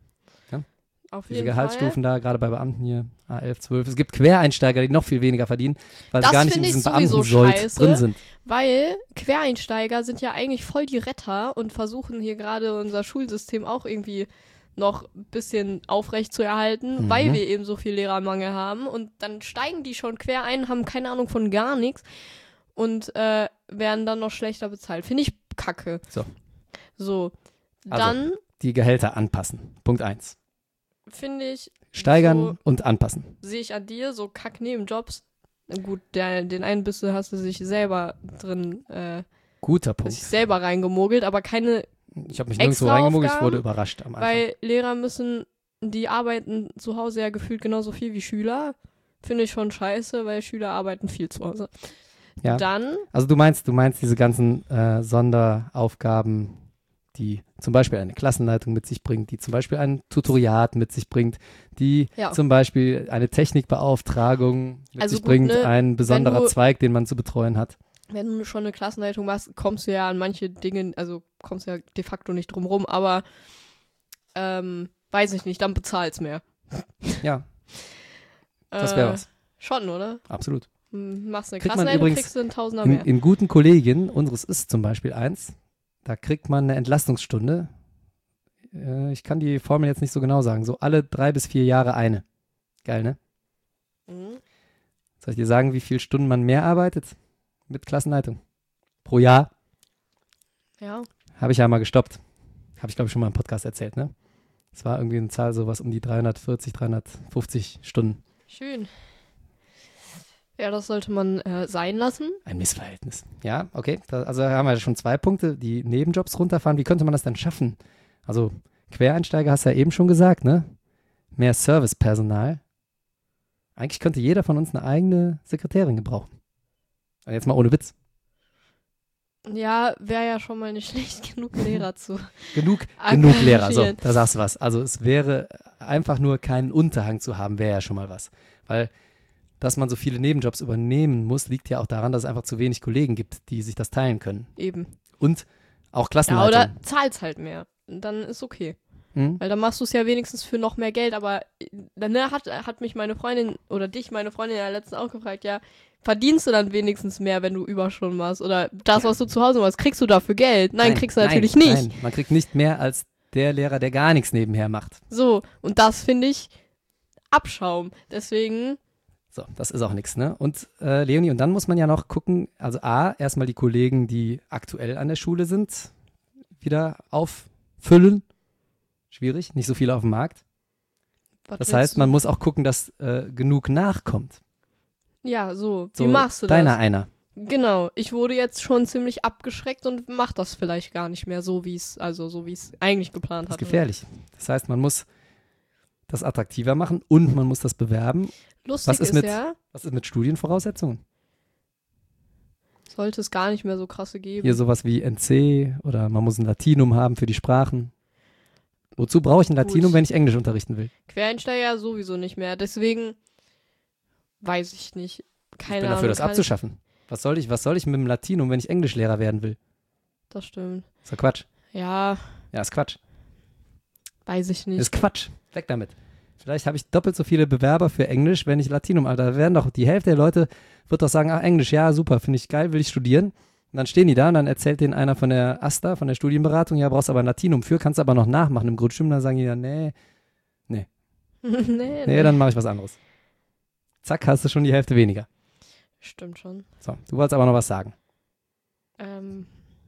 auf Diese jeden Gehaltsstufen Fall. da, gerade bei Beamten hier, A elf, zwölf. Es gibt Quereinsteiger, die noch viel weniger verdienen, weil Das sie gar nicht in finde ich diesem sowieso Beamtensold scheiße. drin sind. Weil Quereinsteiger sind ja eigentlich voll die Retter und versuchen hier gerade unser Schulsystem auch irgendwie noch ein bisschen aufrecht zu erhalten, Mhm. weil wir eben so viel Lehrermangel haben. Und dann steigen die schon quer ein, haben keine Ahnung von gar nichts und äh, werden dann noch schlechter bezahlt. Finde ich kacke. So. So. Also, Dann Die Gehälter anpassen. Punkt eins. finde ich, Steigern so und anpassen. sehe ich an dir so Kack-Nebenjobs. Gut, der, den einen bist du, hast du sich selber drin, äh, Guter sich Punkt. selber reingemogelt, aber keine, Ich habe mich nirgendwo extra reingemogelt, ich Aufgaben, wurde überrascht am Anfang. weil Lehrer müssen, die arbeiten zu Hause ja gefühlt genauso viel wie Schüler. Finde ich schon scheiße, weil Schüler arbeiten viel zu Hause. Ja. Dann, Also du meinst, du meinst diese ganzen äh, Sonderaufgaben, die zum Beispiel eine Klassenleitung mit sich bringt, die zum Beispiel ein Tutoriat mit sich bringt, die Ja. zum Beispiel eine Technikbeauftragung mit Also sich gut, bringt, ne, ein besonderer du- Zweig, den man zu betreuen hat. wenn du schon eine Klassenleitung machst, kommst du ja an manche Dinge, also kommst ja de facto nicht drum rum, aber ähm, weiß ich nicht, dann bezahlt's mehr. Ja, das Äh, wäre was. Schon, oder? Absolut. Hm, Machst eine Kriegt man Klassenleitung, übrigens kriegst du einen Tausender In, mehr. in guten Kollegien, unseres ist zum Beispiel eins, da kriegt man eine Entlastungsstunde. Äh, ich kann die Formel jetzt nicht so genau sagen. So alle drei bis vier Jahre eine. Geil, ne? Mhm. Soll ich dir sagen, wie viele Stunden man mehr arbeitet mit Klassenleitung? Pro Jahr? Ja. Habe ich ja mal gestoppt. Habe ich, glaube ich, schon mal im Podcast erzählt, ne? Es war irgendwie eine Zahl, sowas um die dreihundertvierzig, dreihundertfünfzig Stunden. Schön. Ja, das sollte man äh, sein lassen. Ein Missverhältnis. Ja, okay. Da, also haben wir schon zwei Punkte, die Nebenjobs runterfahren. Wie könnte man das denn schaffen? Also Quereinsteiger hast du ja eben schon gesagt, ne? Mehr Servicepersonal. Eigentlich könnte jeder von uns eine eigene Sekretärin gebrauchen. Und jetzt mal ohne Witz. Ja, wäre ja schon mal nicht schlecht, genug Lehrer zu. Genug, genug Lehrer. So, engagieren. da sagst du was. Also es wäre einfach nur keinen Unterhang zu haben, wäre ja schon mal was. Weil, dass man so viele Nebenjobs übernehmen muss, liegt ja auch daran, dass es einfach zu wenig Kollegen gibt, die sich das teilen können. Eben. Und auch Ja, Klassenleitung. oder zahlst halt mehr. Dann ist okay. Hm? Weil dann machst du es ja wenigstens für noch mehr Geld. Aber dann ne, hat, hat mich meine Freundin oder dich, meine Freundin ja letztens auch gefragt, ja, verdienst du dann wenigstens mehr, wenn du Überstunden machst? Oder das, was du zu Hause machst, kriegst du dafür Geld? Nein, kriegst du natürlich nein, nicht. Nein, man kriegt nicht mehr als der Lehrer, der gar nichts nebenher macht. So, und das finde ich Abschaum. Deswegen, So, das ist auch nichts, ne? Und äh, Leonie, und dann muss man ja noch gucken, also A, erstmal die Kollegen, die aktuell an der Schule sind, wieder auffüllen. Schwierig, nicht so viele auf dem Markt. was Das willst heißt, du? man muss auch gucken, dass äh, genug nachkommt. Ja, so. So, Wie machst du deiner das? einer. Genau, ich wurde jetzt schon ziemlich abgeschreckt und mach das vielleicht gar nicht mehr so, wie es, also so wie es eigentlich geplant Das ist hatte. gefährlich. Das heißt, man muss das attraktiver machen und man muss das bewerben. Lustig Was ist ist mit- ja, Was ist mit Studienvoraussetzungen? sollte es gar nicht mehr so krasse geben. Hier sowas wie N C oder man muss ein Latinum haben für die Sprachen. Wozu brauche ich ein Latinum, Gut. wenn ich Englisch unterrichten will? Quereinsteiger sowieso nicht mehr. Deswegen weiß ich nicht. Keine ich bin Ahnung. dafür, das kann abzuschaffen. Was soll ich, was soll ich mit dem Latinum, wenn ich Englischlehrer werden will? Ich, das stimmt. Ist doch Quatsch. Ja, Ja, ist Quatsch. weiß ich nicht. Ist Quatsch. Weg damit. Vielleicht habe ich doppelt so viele Bewerber für Englisch, wenn ich Latinum, Alter. Da werden doch die Hälfte der Leute, wird doch sagen, ach, Englisch, ja, super, finde ich geil, will ich studieren. Und dann stehen die da und dann erzählt denen einer von der AStA, von der Studienberatung, ja, brauchst aber ein Latinum für, kannst aber noch nachmachen im Grundstudium. Dann sagen die dann, nee, nee, nee, nee. dann mache ich was anderes. Zack, hast du schon die Hälfte weniger. Stimmt schon. So, du wolltest aber noch was sagen. Ähm,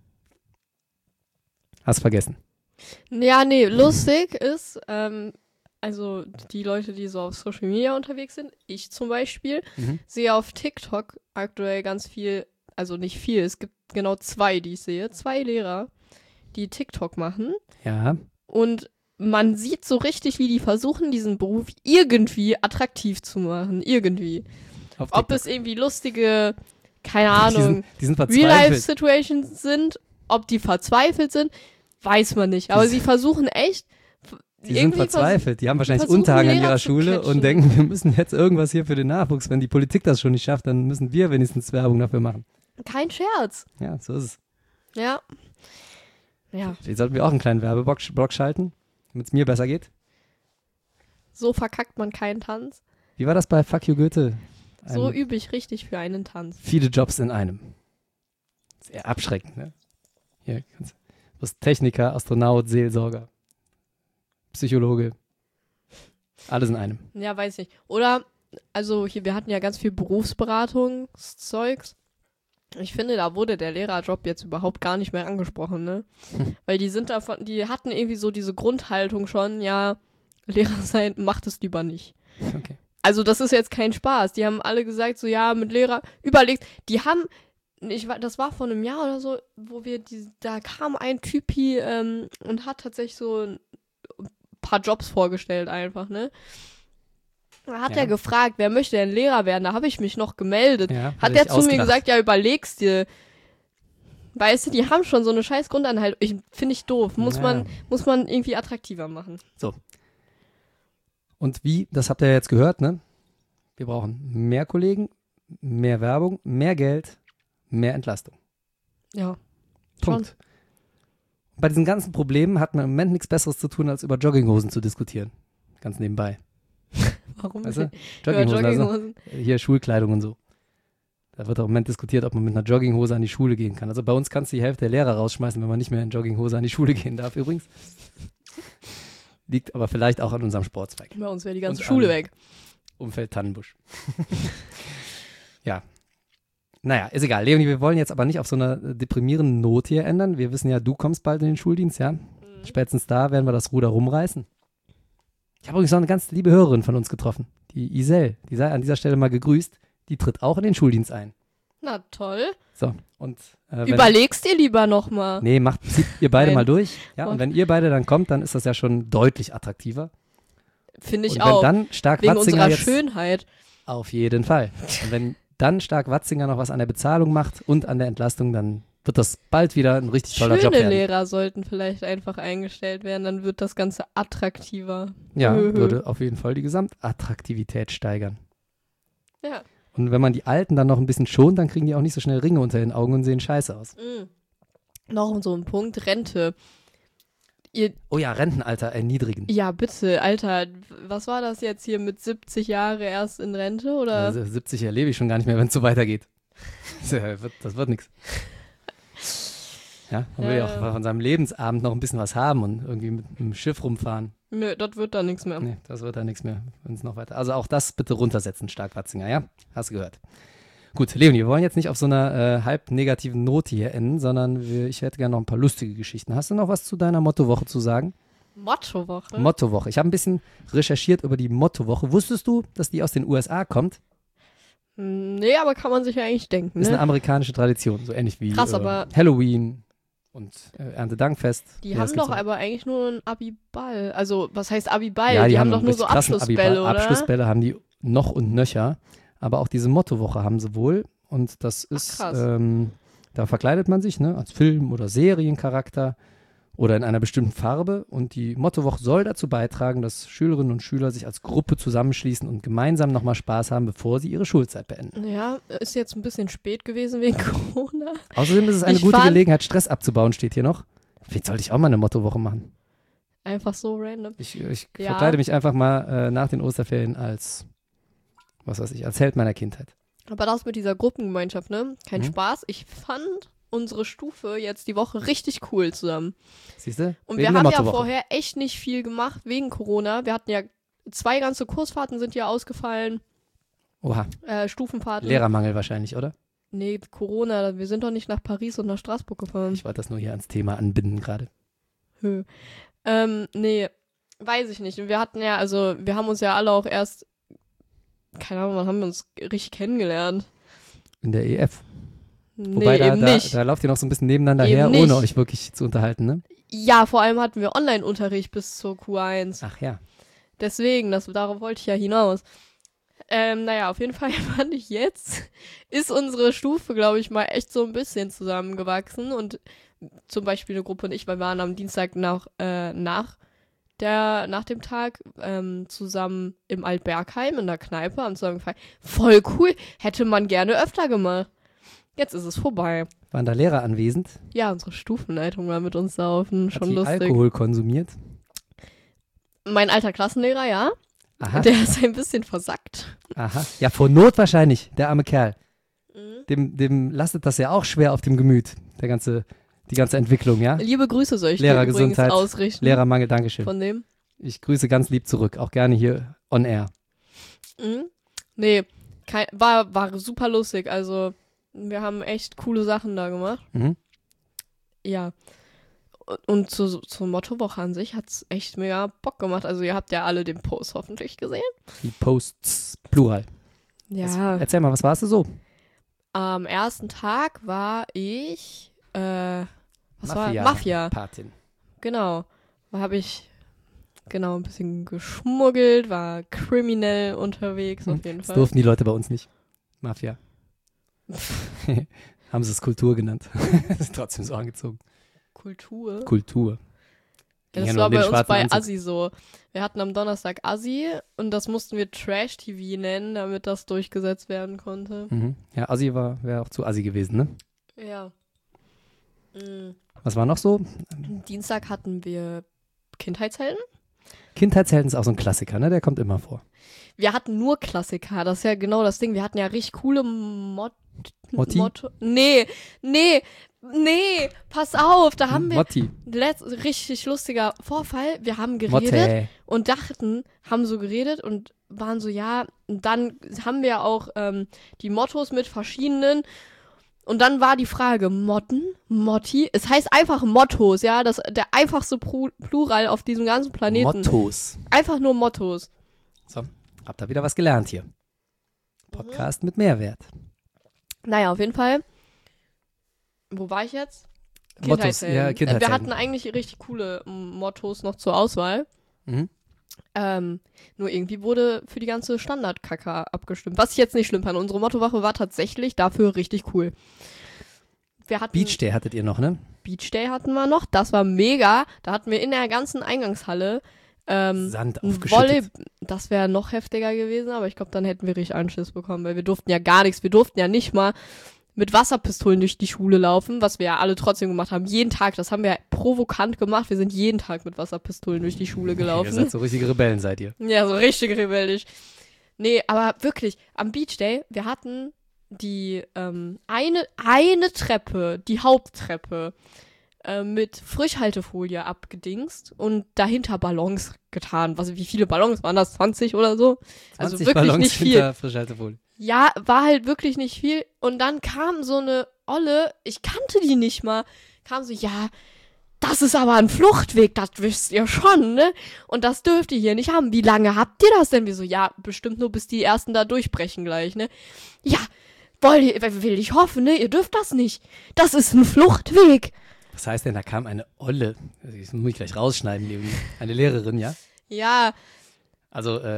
Hast vergessen. ja, nee, lustig ist, ähm, also die Leute, die so auf Social Media unterwegs sind, ich zum Beispiel, Mhm. sehe auf TikTok aktuell ganz viel, also nicht viel, es gibt genau zwei, die ich sehe, zwei Lehrer, die TikTok machen Ja, und man sieht so richtig, wie die versuchen, diesen Beruf irgendwie attraktiv zu machen, irgendwie. auf Ob TikTok. es irgendwie lustige, keine Die Ahnung, sind, die sind verzweifelt. Real-Life-Situations sind, ob die verzweifelt sind, weiß man nicht. Aber Die- sie versuchen echt. Die sind verzweifelt. Die haben wahrscheinlich versuchen, Unterhang an Lehrer ihrer zu Schule catchen. und denken, wir müssen jetzt irgendwas hier für den Nachwuchs. Wenn die Politik das schon nicht schafft, dann müssen wir wenigstens Werbung dafür machen. Kein Scherz. Ja, so ist es. Ja. Ja. Vielleicht sollten wir auch einen kleinen Werbeblock Block schalten, damit es mir besser geht. So verkackt man keinen Tanz. Wie war das bei Fuck You Goethe? Ein, So übe ich richtig für einen Tanz. viele Jobs in einem. Sehr abschreckend, ne? Hier, kannst, du bist Techniker, Astronaut, Seelsorger, Psychologe. Alles in einem. Ja, weiß nicht. Oder, also hier, wir hatten ja ganz viel Berufsberatungszeugs. Ich finde, da wurde der Lehrerjob jetzt überhaupt gar nicht mehr angesprochen, ne? Weil die sind davon, die hatten irgendwie so diese Grundhaltung schon, ja, Lehrer sein, macht es lieber nicht. Okay. Also das ist jetzt kein Spaß. Die haben alle gesagt, so ja, mit Lehrer, überlegt, die haben, ich, war- das war vor einem Jahr oder so, wo wir, die, da kam ein Typi ähm, und hat tatsächlich so ein paar Jobs vorgestellt einfach, ne? Da hat Ja. er gefragt, wer möchte denn Lehrer werden? Da habe ich mich noch gemeldet. Ja, Hat hatte er ich zu mir ausgelacht. gesagt, ja, überlegst dir. Weißt du, die haben schon so eine scheiß Grundanhalt. Ich finde ich doof. Muss Ja. man, muss man irgendwie attraktiver machen. Und wie, das habt ihr ja jetzt gehört, ne? Wir brauchen mehr Kollegen, mehr Werbung, mehr Geld, mehr Entlastung. Ja. Punkt. Bei diesen ganzen Problemen hat man im Moment nichts Besseres zu tun, als über Jogginghosen zu diskutieren. Ganz nebenbei. Warum? Weißt du? Über Jogginghosen, also Jogginghosen. hier Schulkleidung und so. Da wird auch im Moment diskutiert, ob man mit einer Jogginghose an die Schule gehen kann. Also bei uns kannst du die Hälfte der Lehrer rausschmeißen, wenn man nicht mehr in Jogginghose an die Schule gehen darf übrigens. Liegt aber vielleicht auch an unserem Sportzweig. Bei uns wäre die ganze Und Schule an- weg. Umfeld Tannenbusch. Ja. Naja, ist egal. Leonie, wir wollen jetzt aber nicht auf so einer äh, deprimierenden Not hier ändern. Wir wissen ja, du kommst bald in den Schuldienst, ja? Spätestens da werden wir das Ruder rumreißen. Ich habe übrigens noch eine ganz liebe Hörerin von uns getroffen, die Isel. Die sei an dieser Stelle mal gegrüßt. Die tritt auch in den Schuldienst ein. Na toll. So, und äh, wenn, Überlegst dir lieber nochmal. Nee, macht, zieht ihr beide Nein. mal durch. Ja, und Und- wenn ihr beide dann kommt, dann ist das ja schon deutlich attraktiver. Finde ich und wenn auch. dann Stark Wegen Watzinger unserer jetzt Schönheit. auf jeden Fall. Und wenn dann Stark Watzinger noch was an der Bezahlung macht und an der Entlastung, dann wird das bald wieder ein richtig toller Job Schöne werden. Lehrer sollten vielleicht einfach eingestellt werden, dann wird das Ganze attraktiver. Ja, Höhö. würde auf jeden Fall die Gesamtattraktivität steigern. Ja. Und wenn man die Alten dann noch ein bisschen schont, dann kriegen die auch nicht so schnell Ringe unter den Augen und sehen scheiße aus. Mm. Noch so ein Punkt, Rente. Ihr, Oh ja, Rentenalter erniedrigen. ja, bitte, Alter, was war das jetzt hier mit siebzig Jahre erst in Rente, oder? Also siebzig erlebe ich schon gar nicht mehr, wenn es so weitergeht. Das äh, wird, das wird nichts. Ja, man will ja Ja. auch von seinem Lebensabend noch ein bisschen was haben und irgendwie mit einem Schiff rumfahren. Nö, das wird da nichts mehr. Nee, das wird da nichts mehr, wenn es noch weiter. Also auch das bitte runtersetzen, Stark Watzinger, ja? Hast du gehört. Gut, Leonie, wir wollen jetzt nicht auf so einer äh, halb negativen Note hier enden, sondern wir, ich hätte gerne noch ein paar lustige Geschichten. Hast du noch was zu deiner Mottowoche zu sagen? Mottowoche? Mottowoche. Ich habe ein bisschen recherchiert über die Mottowoche. Wusstest du, dass die aus den U S A kommt? Hm, nee, aber kann man sich ja eigentlich denken, Ist eine ne? amerikanische Tradition, so ähnlich wie Krass, äh, aber- Halloween und äh, Erntedankfest. Die Ja, haben das gibt's doch auch. aber eigentlich nur einen Abiball. Also, was heißt Abiball? Ja, die, haben doch einen nur so richtig krassen Abschlussbälle, Abiball. oder? Abschlussbälle haben die noch und nöcher. Aber auch diese Mottowoche haben sie wohl. Und das ist, krass. ähm, da verkleidet man sich, ne, als Film- oder Seriencharakter oder in einer bestimmten Farbe. Und die Mottowoche soll dazu beitragen, dass Schülerinnen und Schüler sich als Gruppe zusammenschließen und gemeinsam nochmal Spaß haben, bevor sie ihre Schulzeit beenden. Ja, ist jetzt ein bisschen spät gewesen wegen Corona. Außerdem ist es eine Ich gute fand- Gelegenheit, Stress abzubauen, steht hier noch. Vielleicht sollte ich auch mal eine Mottowoche machen. Einfach so random. Ich, ich Ja. verkleide mich einfach mal äh, nach den Osterferien als, was weiß ich, als Held meiner Kindheit. Aber das mit dieser Gruppengemeinschaft, ne? Kein Mhm. Spaß. Ich fand unsere Stufe jetzt die Woche richtig cool zusammen. Siehst du? Und Wegen wir der haben ja Mottowoche. vorher echt nicht viel gemacht wegen Corona. Wir hatten ja zwei ganze Kursfahrten sind ja ausgefallen. Oha, Äh, Stufenfahrten. Lehrermangel wahrscheinlich, oder? Nee, Corona. Wir sind doch nicht nach Paris und nach Straßburg gefahren. Ich wollte das nur hier ans Thema anbinden gerade. Hö. Ähm, nee, weiß ich nicht. Und wir hatten ja, also, wir haben uns ja alle auch erst, keine Ahnung, wann haben wir uns richtig kennengelernt? In der E F. Nee, Wobei da, eben da, nicht. da lauft ihr noch so ein bisschen nebeneinander Eben her, nicht. ohne euch wirklich zu unterhalten, ne? Ja, vor allem hatten wir Online-Unterricht bis zur Q eins. Ach ja. Deswegen, das, darauf wollte ich ja hinaus. Ähm, naja, auf jeden Fall fand ich jetzt, ist unsere Stufe, glaube ich, mal echt so ein bisschen zusammengewachsen. Und zum Beispiel eine Gruppe und ich, wir waren am Dienstag nach, äh, nach, der, nach dem Tag ähm, zusammen im Altbergheim in der Kneipe, haben zusammen gefeiert. Voll cool, hätte man gerne öfter gemacht. Jetzt ist es vorbei. Waren da Lehrer anwesend? Ja, unsere Stufenleitung war mit uns saufen, Hat schon die lustig. Alkohol konsumiert? Mein alter Klassenlehrer, ja, Aha, der ist ein bisschen versackt. aha. Ja, vor Not wahrscheinlich, der arme Kerl. Mhm. Dem, dem lastet das ja auch schwer auf dem Gemüt, der ganze, die ganze Entwicklung, ja? Liebe Grüße soll ich dir Lehrergesundheit, übrigens ausrichten. Lehrermangel, Dankeschön. Von dem. Ich grüße ganz lieb zurück, auch gerne hier on air. Mhm. Nee, kein, war, war super lustig. Also, wir haben echt coole Sachen da gemacht. Mhm. Ja. Und, und zu, zur Mottowoche an sich hat's echt mega Bock gemacht. Also, ihr habt ja alle den Post hoffentlich gesehen. Die Posts, Plural. Was, Ja. erzähl mal, was warst du so? Am ersten Tag war ich, äh, was Mafia. war? Mafia. Patin. Genau. Da habe ich, genau, ein bisschen geschmuggelt, war kriminell unterwegs auf jeden Das Fall. durften die Leute bei uns nicht. Mafia. Haben sie es Kultur genannt. Ist trotzdem so angezogen. Kultur. Kultur. Ja, Ging das ja nur war um den bei uns schwarzen bei Anzug. Assi so. Wir hatten am Donnerstag Assi und das mussten wir Trash-T V nennen, damit das durchgesetzt werden konnte. Mhm. Ja, Assi war, wäre auch zu Assi gewesen, ne? Ja. Mhm. Was war noch so? Dienstag hatten wir Kindheitshelden. Kindheitshelden ist auch so ein Klassiker, ne? Der kommt immer vor. Wir hatten nur Klassiker, das ist ja genau das Ding. Wir hatten ja richtig coole Mot Motti? Motto. Nee, nee, nee, pass auf, da haben wir Motti. letzt, richtig lustiger Vorfall. Wir haben geredet Motte. und dachten, haben so geredet und waren so, ja, und dann haben wir auch ähm, die Mottos mit verschiedenen. Und dann war die Frage, Motten, Motti, es heißt einfach Mottos, ja, das der einfachste Pru- Plural auf diesem ganzen Planeten. Mottos. Einfach nur Mottos. So, habt ihr wieder was gelernt hier. Podcast mit Mehrwert. Naja, auf jeden Fall. Wo war ich jetzt? Mottos, ja, Kindheitshelden. Kindheitshelden. Wir hatten eigentlich richtig coole m, Mottos noch zur Auswahl. Mhm. Ähm, nur irgendwie wurde für die ganze Standard-Kaka abgestimmt. Was ich jetzt nicht schlimm fand. Unsere Mottowoche war tatsächlich dafür richtig cool. Wir hatten Beach Day hattet ihr noch, ne? Beach Day hatten wir noch. Das war mega. Da hatten wir in der ganzen Eingangshalle ähm, Sand ein aufgeschüttet. Volley. Das wäre noch heftiger gewesen, aber ich glaube, dann hätten wir richtig Anschiss bekommen, weil wir durften ja gar nichts. Wir durften ja nicht mal mit Wasserpistolen durch die Schule laufen, was wir ja alle trotzdem gemacht haben. Jeden Tag, das haben wir provokant gemacht. Wir sind jeden Tag mit Wasserpistolen durch die Schule Ihr gelaufen. seid so richtige Rebellen, seid ihr. Ja, so richtig rebellisch. Nee, aber wirklich, am Beach Day, wir hatten die ähm, eine, eine Treppe, die Haupttreppe, äh, mit Frischhaltefolie abgedingst und dahinter Ballons getan. Was, wie viele Ballons waren das? zwanzig oder so? Also zwanzig wirklich Ballons nicht viel. hinter Frischhaltefolie. Ja, war halt wirklich nicht viel. Und dann kam so eine Olle, ich kannte die nicht mal, kam so, ja, das ist aber ein Fluchtweg, das wisst ihr schon, ne? Und das dürft ihr hier nicht haben. Wie lange habt ihr das denn? Wir so, ja, bestimmt nur bis die Ersten da durchbrechen gleich, ne? Ja, wollt ihr, will ich hoffen, ne? Ihr dürft das nicht. Das ist ein Fluchtweg. Was heißt denn, da kam eine Olle, das muss ich gleich rausschneiden, Leonie. Eine Lehrerin, ja? Ja, Also, äh,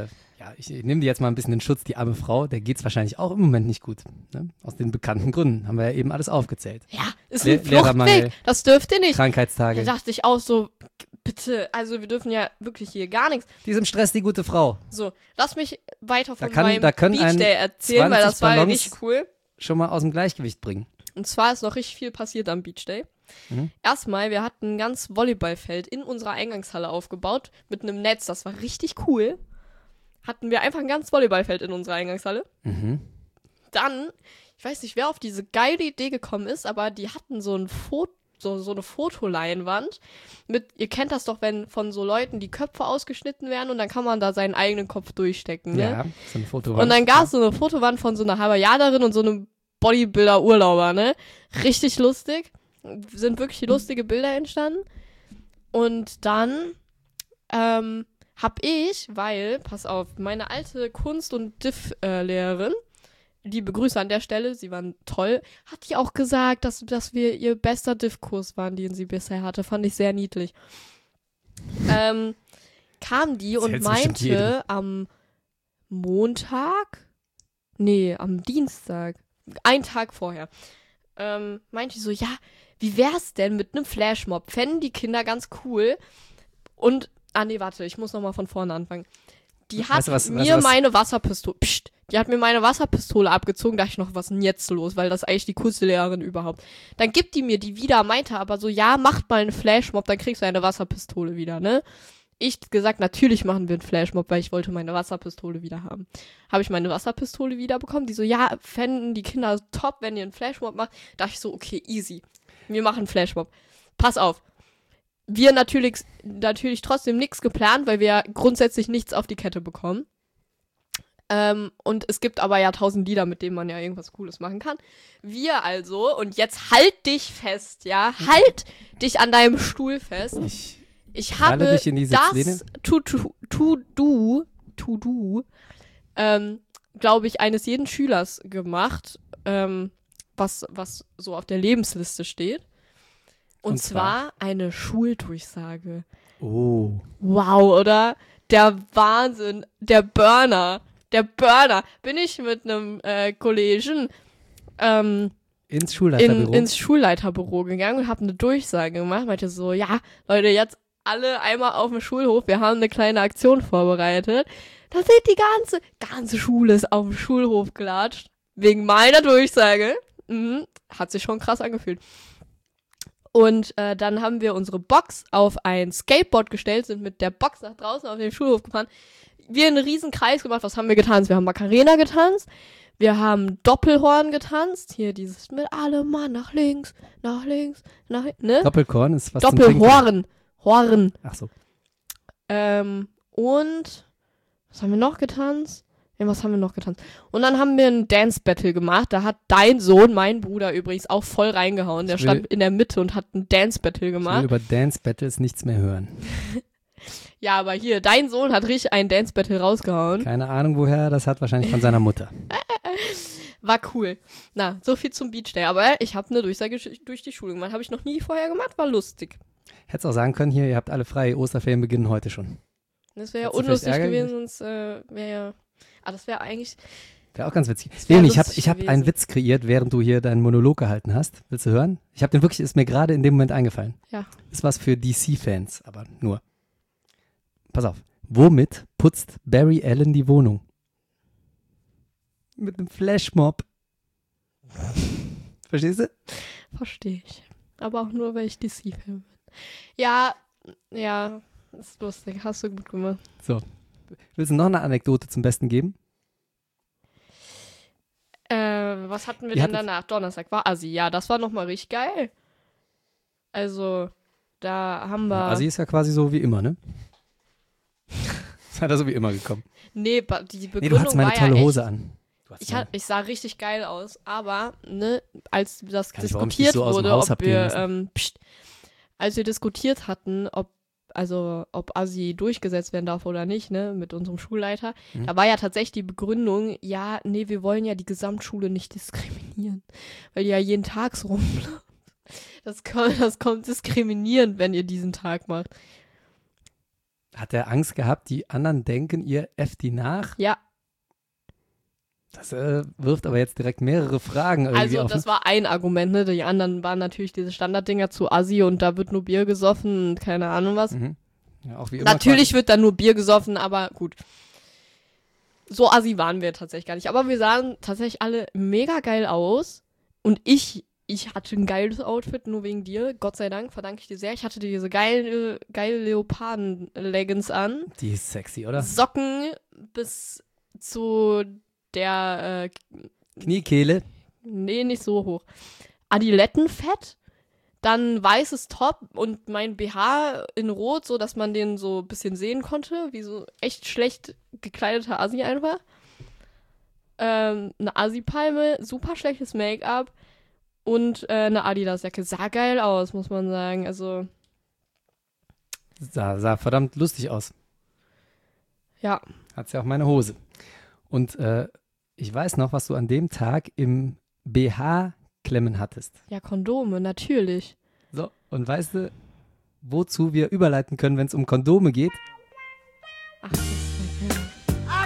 Ja, ich, ich nehme dir jetzt mal ein bisschen in Schutz, die arme Frau, der geht's wahrscheinlich auch im Moment nicht gut. Ne? Aus den bekannten Gründen haben wir ja eben alles aufgezählt. Ja, ist Le- ein Fluchtweg, das dürft ihr nicht. Da Krankheitstage. dachte ich auch so, bitte, also wir dürfen ja wirklich hier gar nichts. Die ist im Stress, die gute Frau. So, lass mich weiter von Da kann- meinem da können Beach einen Day erzählen, weil das zwanzig war ja Ballons- richtig cool. Schon mal aus dem Gleichgewicht bringen. Und zwar ist noch richtig viel passiert am Beach Day. Mhm. Erstmal, wir hatten ein ganz Volleyballfeld in unserer Eingangshalle aufgebaut mit einem Netz. Das war richtig cool. Hatten wir einfach ein ganz Volleyballfeld in unserer Eingangshalle. Mhm. Dann, ich weiß nicht, wer auf diese geile Idee gekommen ist, aber die hatten so ein Foto, so, so eine Fotoleinwand mit, ihr kennt das doch, wenn von so Leuten die Köpfe ausgeschnitten werden und dann kann man da seinen eigenen Kopf durchstecken, ne? Ja, so eine Fotowand. Und dann gab es so eine Fotowand von so einer Hawaiianerin und so einem Bodybuilder-Urlauber, ne? Richtig lustig. Sind wirklich lustige Bilder entstanden. Und dann ähm, hab ich, weil, pass auf, meine alte Kunst- und Diff-Lehrerin, liebe Grüße an der Stelle, sie waren toll, hat die auch gesagt, dass, dass wir ihr bester Diff-Kurs waren, den sie bisher hatte. Fand ich sehr niedlich. Ähm, kam die Das und erzählt's bestimmt jedem. meinte am Montag, nee, am Dienstag, einen Tag vorher, ähm, meinte ich so, ja, wie wär's denn mit einem Flashmob? Fänden die Kinder ganz cool. Und, ah nee, warte, ich muss nochmal von vorne anfangen. Die hat Weißt du was- mir weißt du was- meine Wasserpistole, pst, die hat mir meine Wasserpistole abgezogen, da dachte ich noch, was ist denn jetzt los? Weil das ist eigentlich die coolste Lehrerin überhaupt. Dann gibt die mir die wieder, meinte aber so, ja, macht mal einen Flashmob, dann kriegst du eine Wasserpistole wieder, ne? Ich gesagt, natürlich machen wir einen Flashmob, weil ich wollte meine Wasserpistole wieder haben. Habe ich meine Wasserpistole wieder bekommen? Die so, ja, fänden die Kinder top, wenn ihr einen Flashmob macht. Da dachte ich so, okay, easy. Wir machen einen Flashmob. Pass auf. Wir natürlich, natürlich trotzdem nichts geplant, weil wir grundsätzlich nichts auf die Kette bekommen. Ähm, und es gibt aber ja tausend Lieder, mit denen man ja irgendwas Cooles machen kann. Wir also, und jetzt halt dich fest, ja, halt dich an deinem Stuhl fest. Ich Ich Falle habe dich in die das Sitzlehne? To-Do, To-Do, To-Do, ähm, glaube ich, eines jeden Schülers gemacht, ähm, was, was so auf der Lebensliste steht. Und, Und zwar? zwar eine Schuldurchsage. Oh. Wow, oder? Der Wahnsinn, der Burner, der Burner. Bin ich mit einem äh, Kollegen ähm, Ins in, Schulleiterbüro. ins Schulleiterbüro gegangen und habe eine Durchsage gemacht. Meinte so, ja, Leute, jetzt alle einmal auf dem Schulhof. Wir haben eine kleine Aktion vorbereitet. Da sind die ganze, ganze Schule ist auf dem Schulhof gelatscht. Wegen meiner Durchsage. Mhm, hat sich schon krass angefühlt. Und äh, dann haben wir unsere Box auf ein Skateboard gestellt, sind mit der Box nach draußen auf den Schulhof gefahren. Wir einen riesen Kreis gemacht. Was haben wir getanzt? Wir haben Macarena getanzt. Wir haben Doppelhorn getanzt. Hier dieses mit alle Mann nach links, nach links, nach ne? Doppelkorn ist was zum Trinken. Doppelhorn. Horn. Ach so. Ähm, und was haben wir noch getanzt? Ja, was haben wir noch getanzt? Und dann haben wir ein Dance-Battle gemacht. Da hat dein Sohn, mein Bruder übrigens, auch voll reingehauen. Der Ich will- stand in der Mitte und hat ein Dance-Battle Ich will gemacht. über Dance Battles nichts mehr hören. Ja, aber hier, dein Sohn hat richtig ein Dance-Battle rausgehauen. Keine Ahnung woher, das hat wahrscheinlich von seiner Mutter. War cool. Na, so viel zum Beach Day. Aber ich habe eine Durchsage durch die Schule gemacht. Habe ich noch nie vorher gemacht. War lustig. Hättest auch sagen können, hier, ihr habt alle frei, Osterferien beginnen heute schon. Das wäre ja Hättest du unlustig vielleicht Ärger gewesen, sonst äh, wäre ja... Ah, das wäre eigentlich... Wäre auch ganz witzig. wär Leonie, ich habe lustig ich hab gewesen. einen Witz kreiert, während du hier deinen Monolog gehalten hast. Willst du hören? Ich habe den wirklich, ist mir gerade in dem Moment eingefallen. Ja. Ist was für D C-Fans, aber nur. Pass auf. Womit putzt Barry Allen die Wohnung? Mit einem Flashmob. Verstehst du? Verstehe ich. Aber auch nur, weil ich D C-Fan bin. Ja, ja, ist lustig. Hast du gut gemacht. Willst du noch eine Anekdote zum Besten geben? Äh, was hatten wir Ihr denn hattet- danach? Donnerstag war Assi. Ja, das war nochmal richtig geil. Also, da haben wir... Also ist ja quasi so wie immer, ne? Ist hat er so wie immer gekommen. nee, ba- die Begründung Nee, du hattest meine war tolle ja Hose echt, an. Du hast Ich, hat, ich sah richtig geil aus, aber ne, als das Kann ich, warum ich dich diskutiert so aus dem wurde, Haus ob hab gehen wir, lassen. ähm, pst, als wir diskutiert hatten, ob also ob Assi durchgesetzt werden darf oder nicht, ne, mit unserem Schulleiter, Mhm. da war ja tatsächlich die Begründung, ja, nee, wir wollen ja die Gesamtschule nicht diskriminieren, weil die ja jeden Tag so rumläuft. Das kommt, das kommt diskriminierend, wenn ihr diesen Tag macht. Hat er Angst gehabt, die anderen denken, ihr äfft die nach? Ja, Das äh, wirft aber jetzt direkt mehrere Fragen irgendwie also auf. das war ein Argument, ne? Die anderen waren natürlich diese Standarddinger zu assi und da wird nur Bier gesoffen und keine Ahnung was. Mhm. Ja, auch wie immer Natürlich quasi. wird da nur Bier gesoffen, aber gut. So assi waren wir tatsächlich gar nicht. Aber wir sahen tatsächlich alle mega geil aus. Und ich, ich hatte ein geiles Outfit, nur wegen dir. Gott sei Dank, verdanke ich dir sehr. Ich hatte diese geile, geile Leoparden-Leggings an. Die ist sexy, oder? Socken bis zu der, äh, Kniekehle. nee, nicht so hoch. Adilettenfett. Dann weißes Top und mein B H in Rot, so dass man den so ein bisschen sehen konnte, wie so echt schlecht gekleideter Assi einfach. Ähm, eine Assi-Palme, super schlechtes Make-up und äh, eine Adidas-Jacke. Sah geil aus, muss man sagen. Also, Sah, sah verdammt lustig aus. ja. Hat's ja auch meine Hose. Und äh, ich weiß noch, was du an dem Tag im B H klemmen hattest. Ja, Kondome, natürlich. So, und weißt du, wozu wir überleiten können, wenn es um Kondome geht? Ach, das ist ja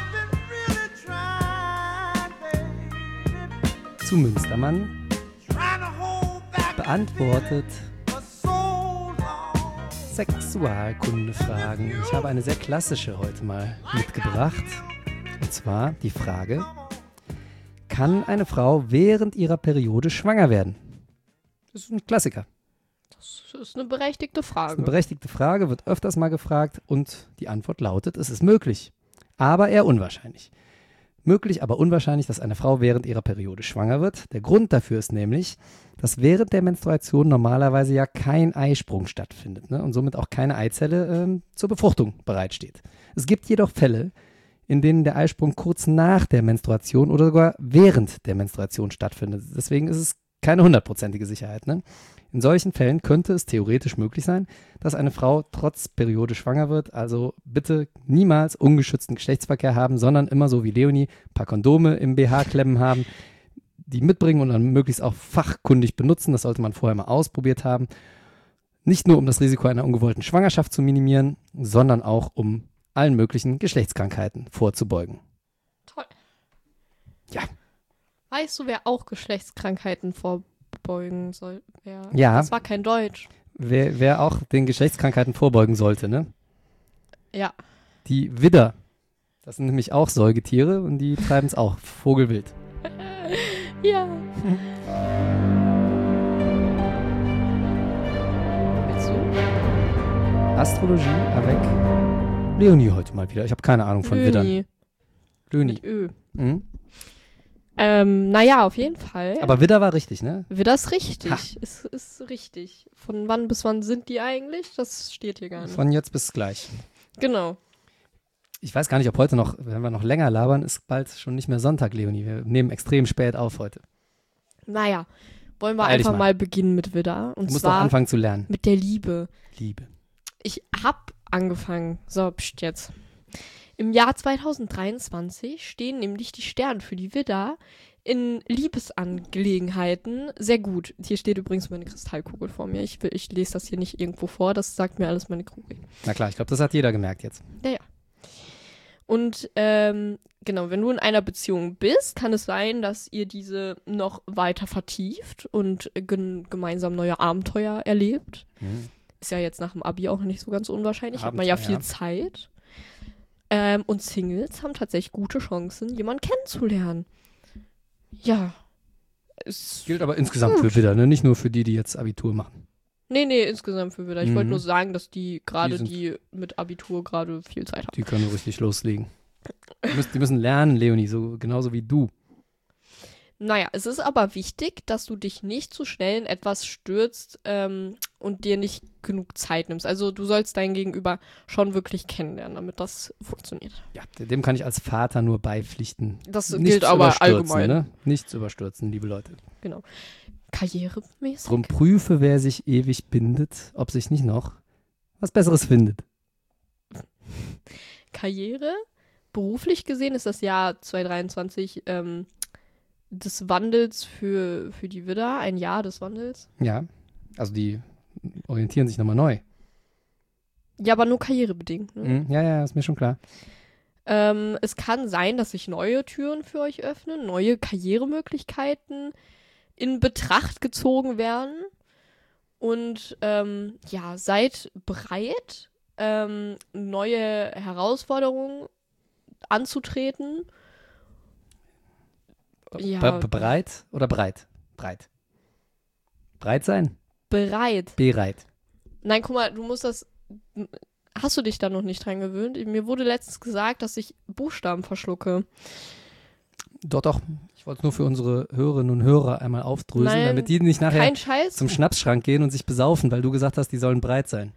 Zu Münstermann beantwortet Sexualkundefragen. Ich habe eine sehr klassische heute mal mitgebracht. Und zwar die Frage: Kann eine Frau während ihrer Periode schwanger werden? Das ist ein Klassiker. Das ist eine berechtigte Das ist Frage. eine berechtigte Frage, wird öfters mal gefragt und die Antwort lautet: Es ist möglich, aber eher unwahrscheinlich. Möglich, aber unwahrscheinlich, dass eine Frau während ihrer Periode schwanger wird. Der Grund dafür ist nämlich, dass während der Menstruation normalerweise ja kein Eisprung stattfindet, ne? Und somit auch keine Eizelle ähm, zur Befruchtung bereitsteht. Es gibt jedoch Fälle, in denen der Eisprung kurz nach der Menstruation oder sogar während der Menstruation stattfindet. Deswegen ist es keine hundertprozentige Sicherheit. Ne? In solchen Fällen könnte es theoretisch möglich sein, dass eine Frau trotz Periode schwanger wird. Also bitte niemals ungeschützten Geschlechtsverkehr haben, sondern immer so wie Leonie ein paar Kondome im B H klemmen haben, die mitbringen und dann möglichst auch fachkundig benutzen. Das sollte man vorher mal ausprobiert haben. Nicht nur, um das Risiko einer ungewollten Schwangerschaft zu minimieren, sondern auch, um allen möglichen Geschlechtskrankheiten vorzubeugen. Toll. Ja. Weißt du, wer auch Geschlechtskrankheiten vorbeugen soll? Wer, Ja. Das war kein Deutsch. Wer, wer auch den Geschlechtskrankheiten vorbeugen sollte, ne? Ja. Die Widder. Das sind nämlich auch Säugetiere und die treiben es auch vogelwild. Ja. Willst du? Astrologie avec Leonie heute mal wieder. Ich habe keine Ahnung von Widdern. Löni. Löni. Mit Ö. Mhm. Ähm, naja, auf jeden Fall. Aber Widder war richtig, ne? Wird das richtig? Ha. Ist, ist richtig. Von wann bis wann sind die eigentlich? Das steht hier gar nicht. Von jetzt bis gleich. Genau. Ich weiß gar nicht, ob heute noch, wenn wir noch länger labern, ist bald schon nicht mehr Sonntag, Leonie. Wir nehmen extrem spät auf heute. Naja, wollen wir Beeil dich einfach mal. mal beginnen mit Widder. Und Du musst doch zwar anfangen zu lernen. mit der Liebe. Liebe. Ich hab angefangen. So, pst jetzt. Im Jahr zweitausenddreiundzwanzig stehen nämlich die Sterne für die Widder in Liebesangelegenheiten sehr gut. Hier steht übrigens meine Kristallkugel vor mir. Ich, will, ich lese das hier nicht irgendwo vor, das sagt mir alles meine Kugel. Na klar, ich glaube, das hat jeder gemerkt jetzt. Und ähm, genau, wenn du in einer Beziehung bist, kann es sein, dass ihr diese noch weiter vertieft und gen- gemeinsam neue Abenteuer erlebt. Mhm. Ist ja jetzt nach dem Abi auch nicht so ganz unwahrscheinlich. Hat man ja Abenteuer. viel Zeit. Ähm, und Singles haben tatsächlich gute Chancen, jemanden kennenzulernen. Ja. Es, Gilt aber insgesamt für Widder, ne? Nicht nur für die, die jetzt Abitur machen. nee, nee, insgesamt für wieder. Ich wollte Mhm. nur sagen, dass die gerade, Die sind- die mit Abitur gerade viel Zeit haben. Die können richtig loslegen. Die müssen, die müssen lernen, Leonie, so genauso wie du. Naja, es ist aber wichtig, dass du dich nicht zu schnell in etwas stürzt ähm, und dir nicht genug Zeit nimmst. Also du sollst dein Gegenüber schon wirklich kennenlernen, damit das funktioniert. Ja, dem kann ich als Vater nur beipflichten. Das Nichts gilt aber überstürzen, allgemein. Ne? Nichts überstürzen, liebe Leute. Karrieremäßig? Drum prüfe, wer sich ewig bindet, ob sich nicht noch was Besseres findet. Karriere. Beruflich gesehen ist das Jahr zweitausenddreiundzwanzig ähm, des Wandels für, für die Widder, ein Jahr des Wandels. Ja, also die orientieren sich nochmal neu. Ja, aber nur karrierebedingt. Ne? Mhm. Ja, ja, ist mir schon klar. Ähm, es kann sein, dass sich neue Türen für euch öffnen, neue Karrieremöglichkeiten in Betracht gezogen werden. Und ähm, ja, seid bereit, ähm, neue Herausforderungen anzutreten. Ja. Bre- bre- Breit oder breit? Breit. Breit sein? Bereit. Bereit. Nein, guck mal, du musst das. Hast du dich da noch nicht dran gewöhnt? Mir wurde letztens gesagt, dass ich Buchstaben verschlucke. Doch, doch. Ich wollte es nur für unsere Hörerinnen und Hörer einmal aufdröseln, Nein, damit die nicht nachher Kein Scheiß. zum Schnapsschrank gehen und sich besaufen, weil du gesagt hast, die sollen breit sein.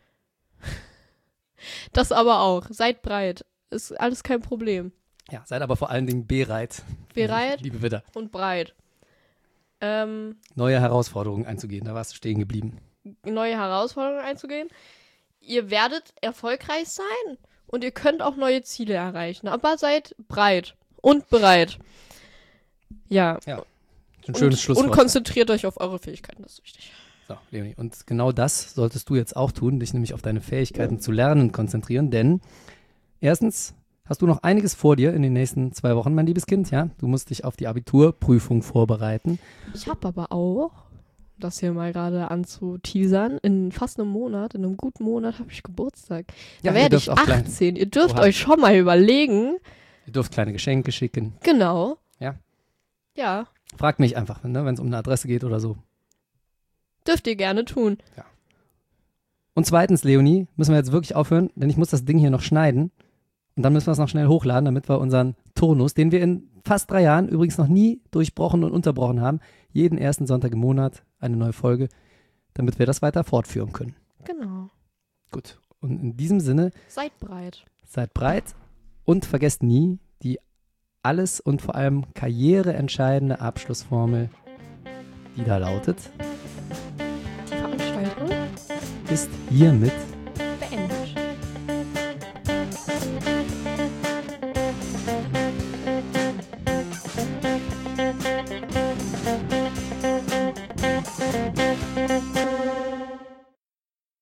Das aber auch. Seid breit. Ist alles kein Problem. Ja, seid aber vor allen Dingen bereit. Bereit Liebe Widder. und breit. Ähm, Neue Herausforderungen einzugehen, da warst du stehen geblieben. neue Herausforderungen einzugehen. Ihr werdet erfolgreich sein und ihr könnt auch neue Ziele erreichen. Aber seid breit und bereit. Ja. Ja, ein schönes und, Schlusswort. und konzentriert euch auf eure Fähigkeiten, das ist wichtig. So, Leonie, und genau das solltest du jetzt auch tun, dich nämlich auf deine Fähigkeiten zu lernen konzentrieren, denn erstens hast du noch einiges vor dir in den nächsten zwei Wochen, mein liebes Kind, ja? Du musst dich auf die Abiturprüfung vorbereiten. Ich habe aber auch, das hier mal gerade anzuteasern, in fast einem Monat, in einem guten Monat habe ich Geburtstag. Ja, Da ihr werde dürft ich auch klein- achtzehn. Ihr dürft Oha. euch schon mal überlegen. Ihr dürft kleine Geschenke schicken. Genau. Ja. Ja, Fragt mich einfach, ne, wenn es um eine Adresse geht oder so. dürft ihr gerne tun. Und zweitens, Leonie, müssen wir jetzt wirklich aufhören, denn ich muss das Ding hier noch schneiden. Und dann müssen wir es noch schnell hochladen, damit wir unseren Turnus, den wir in fast drei Jahren übrigens noch nie durchbrochen und unterbrochen haben, jeden ersten Sonntag im Monat eine neue Folge, damit wir das weiter fortführen können. Genau. Gut. Und in diesem Sinne, Seid breit. seid breit und vergesst nie die alles und vor allem karriereentscheidende Abschlussformel, die da lautet, Die Veranstaltung ist hiermit beendet. Thank you.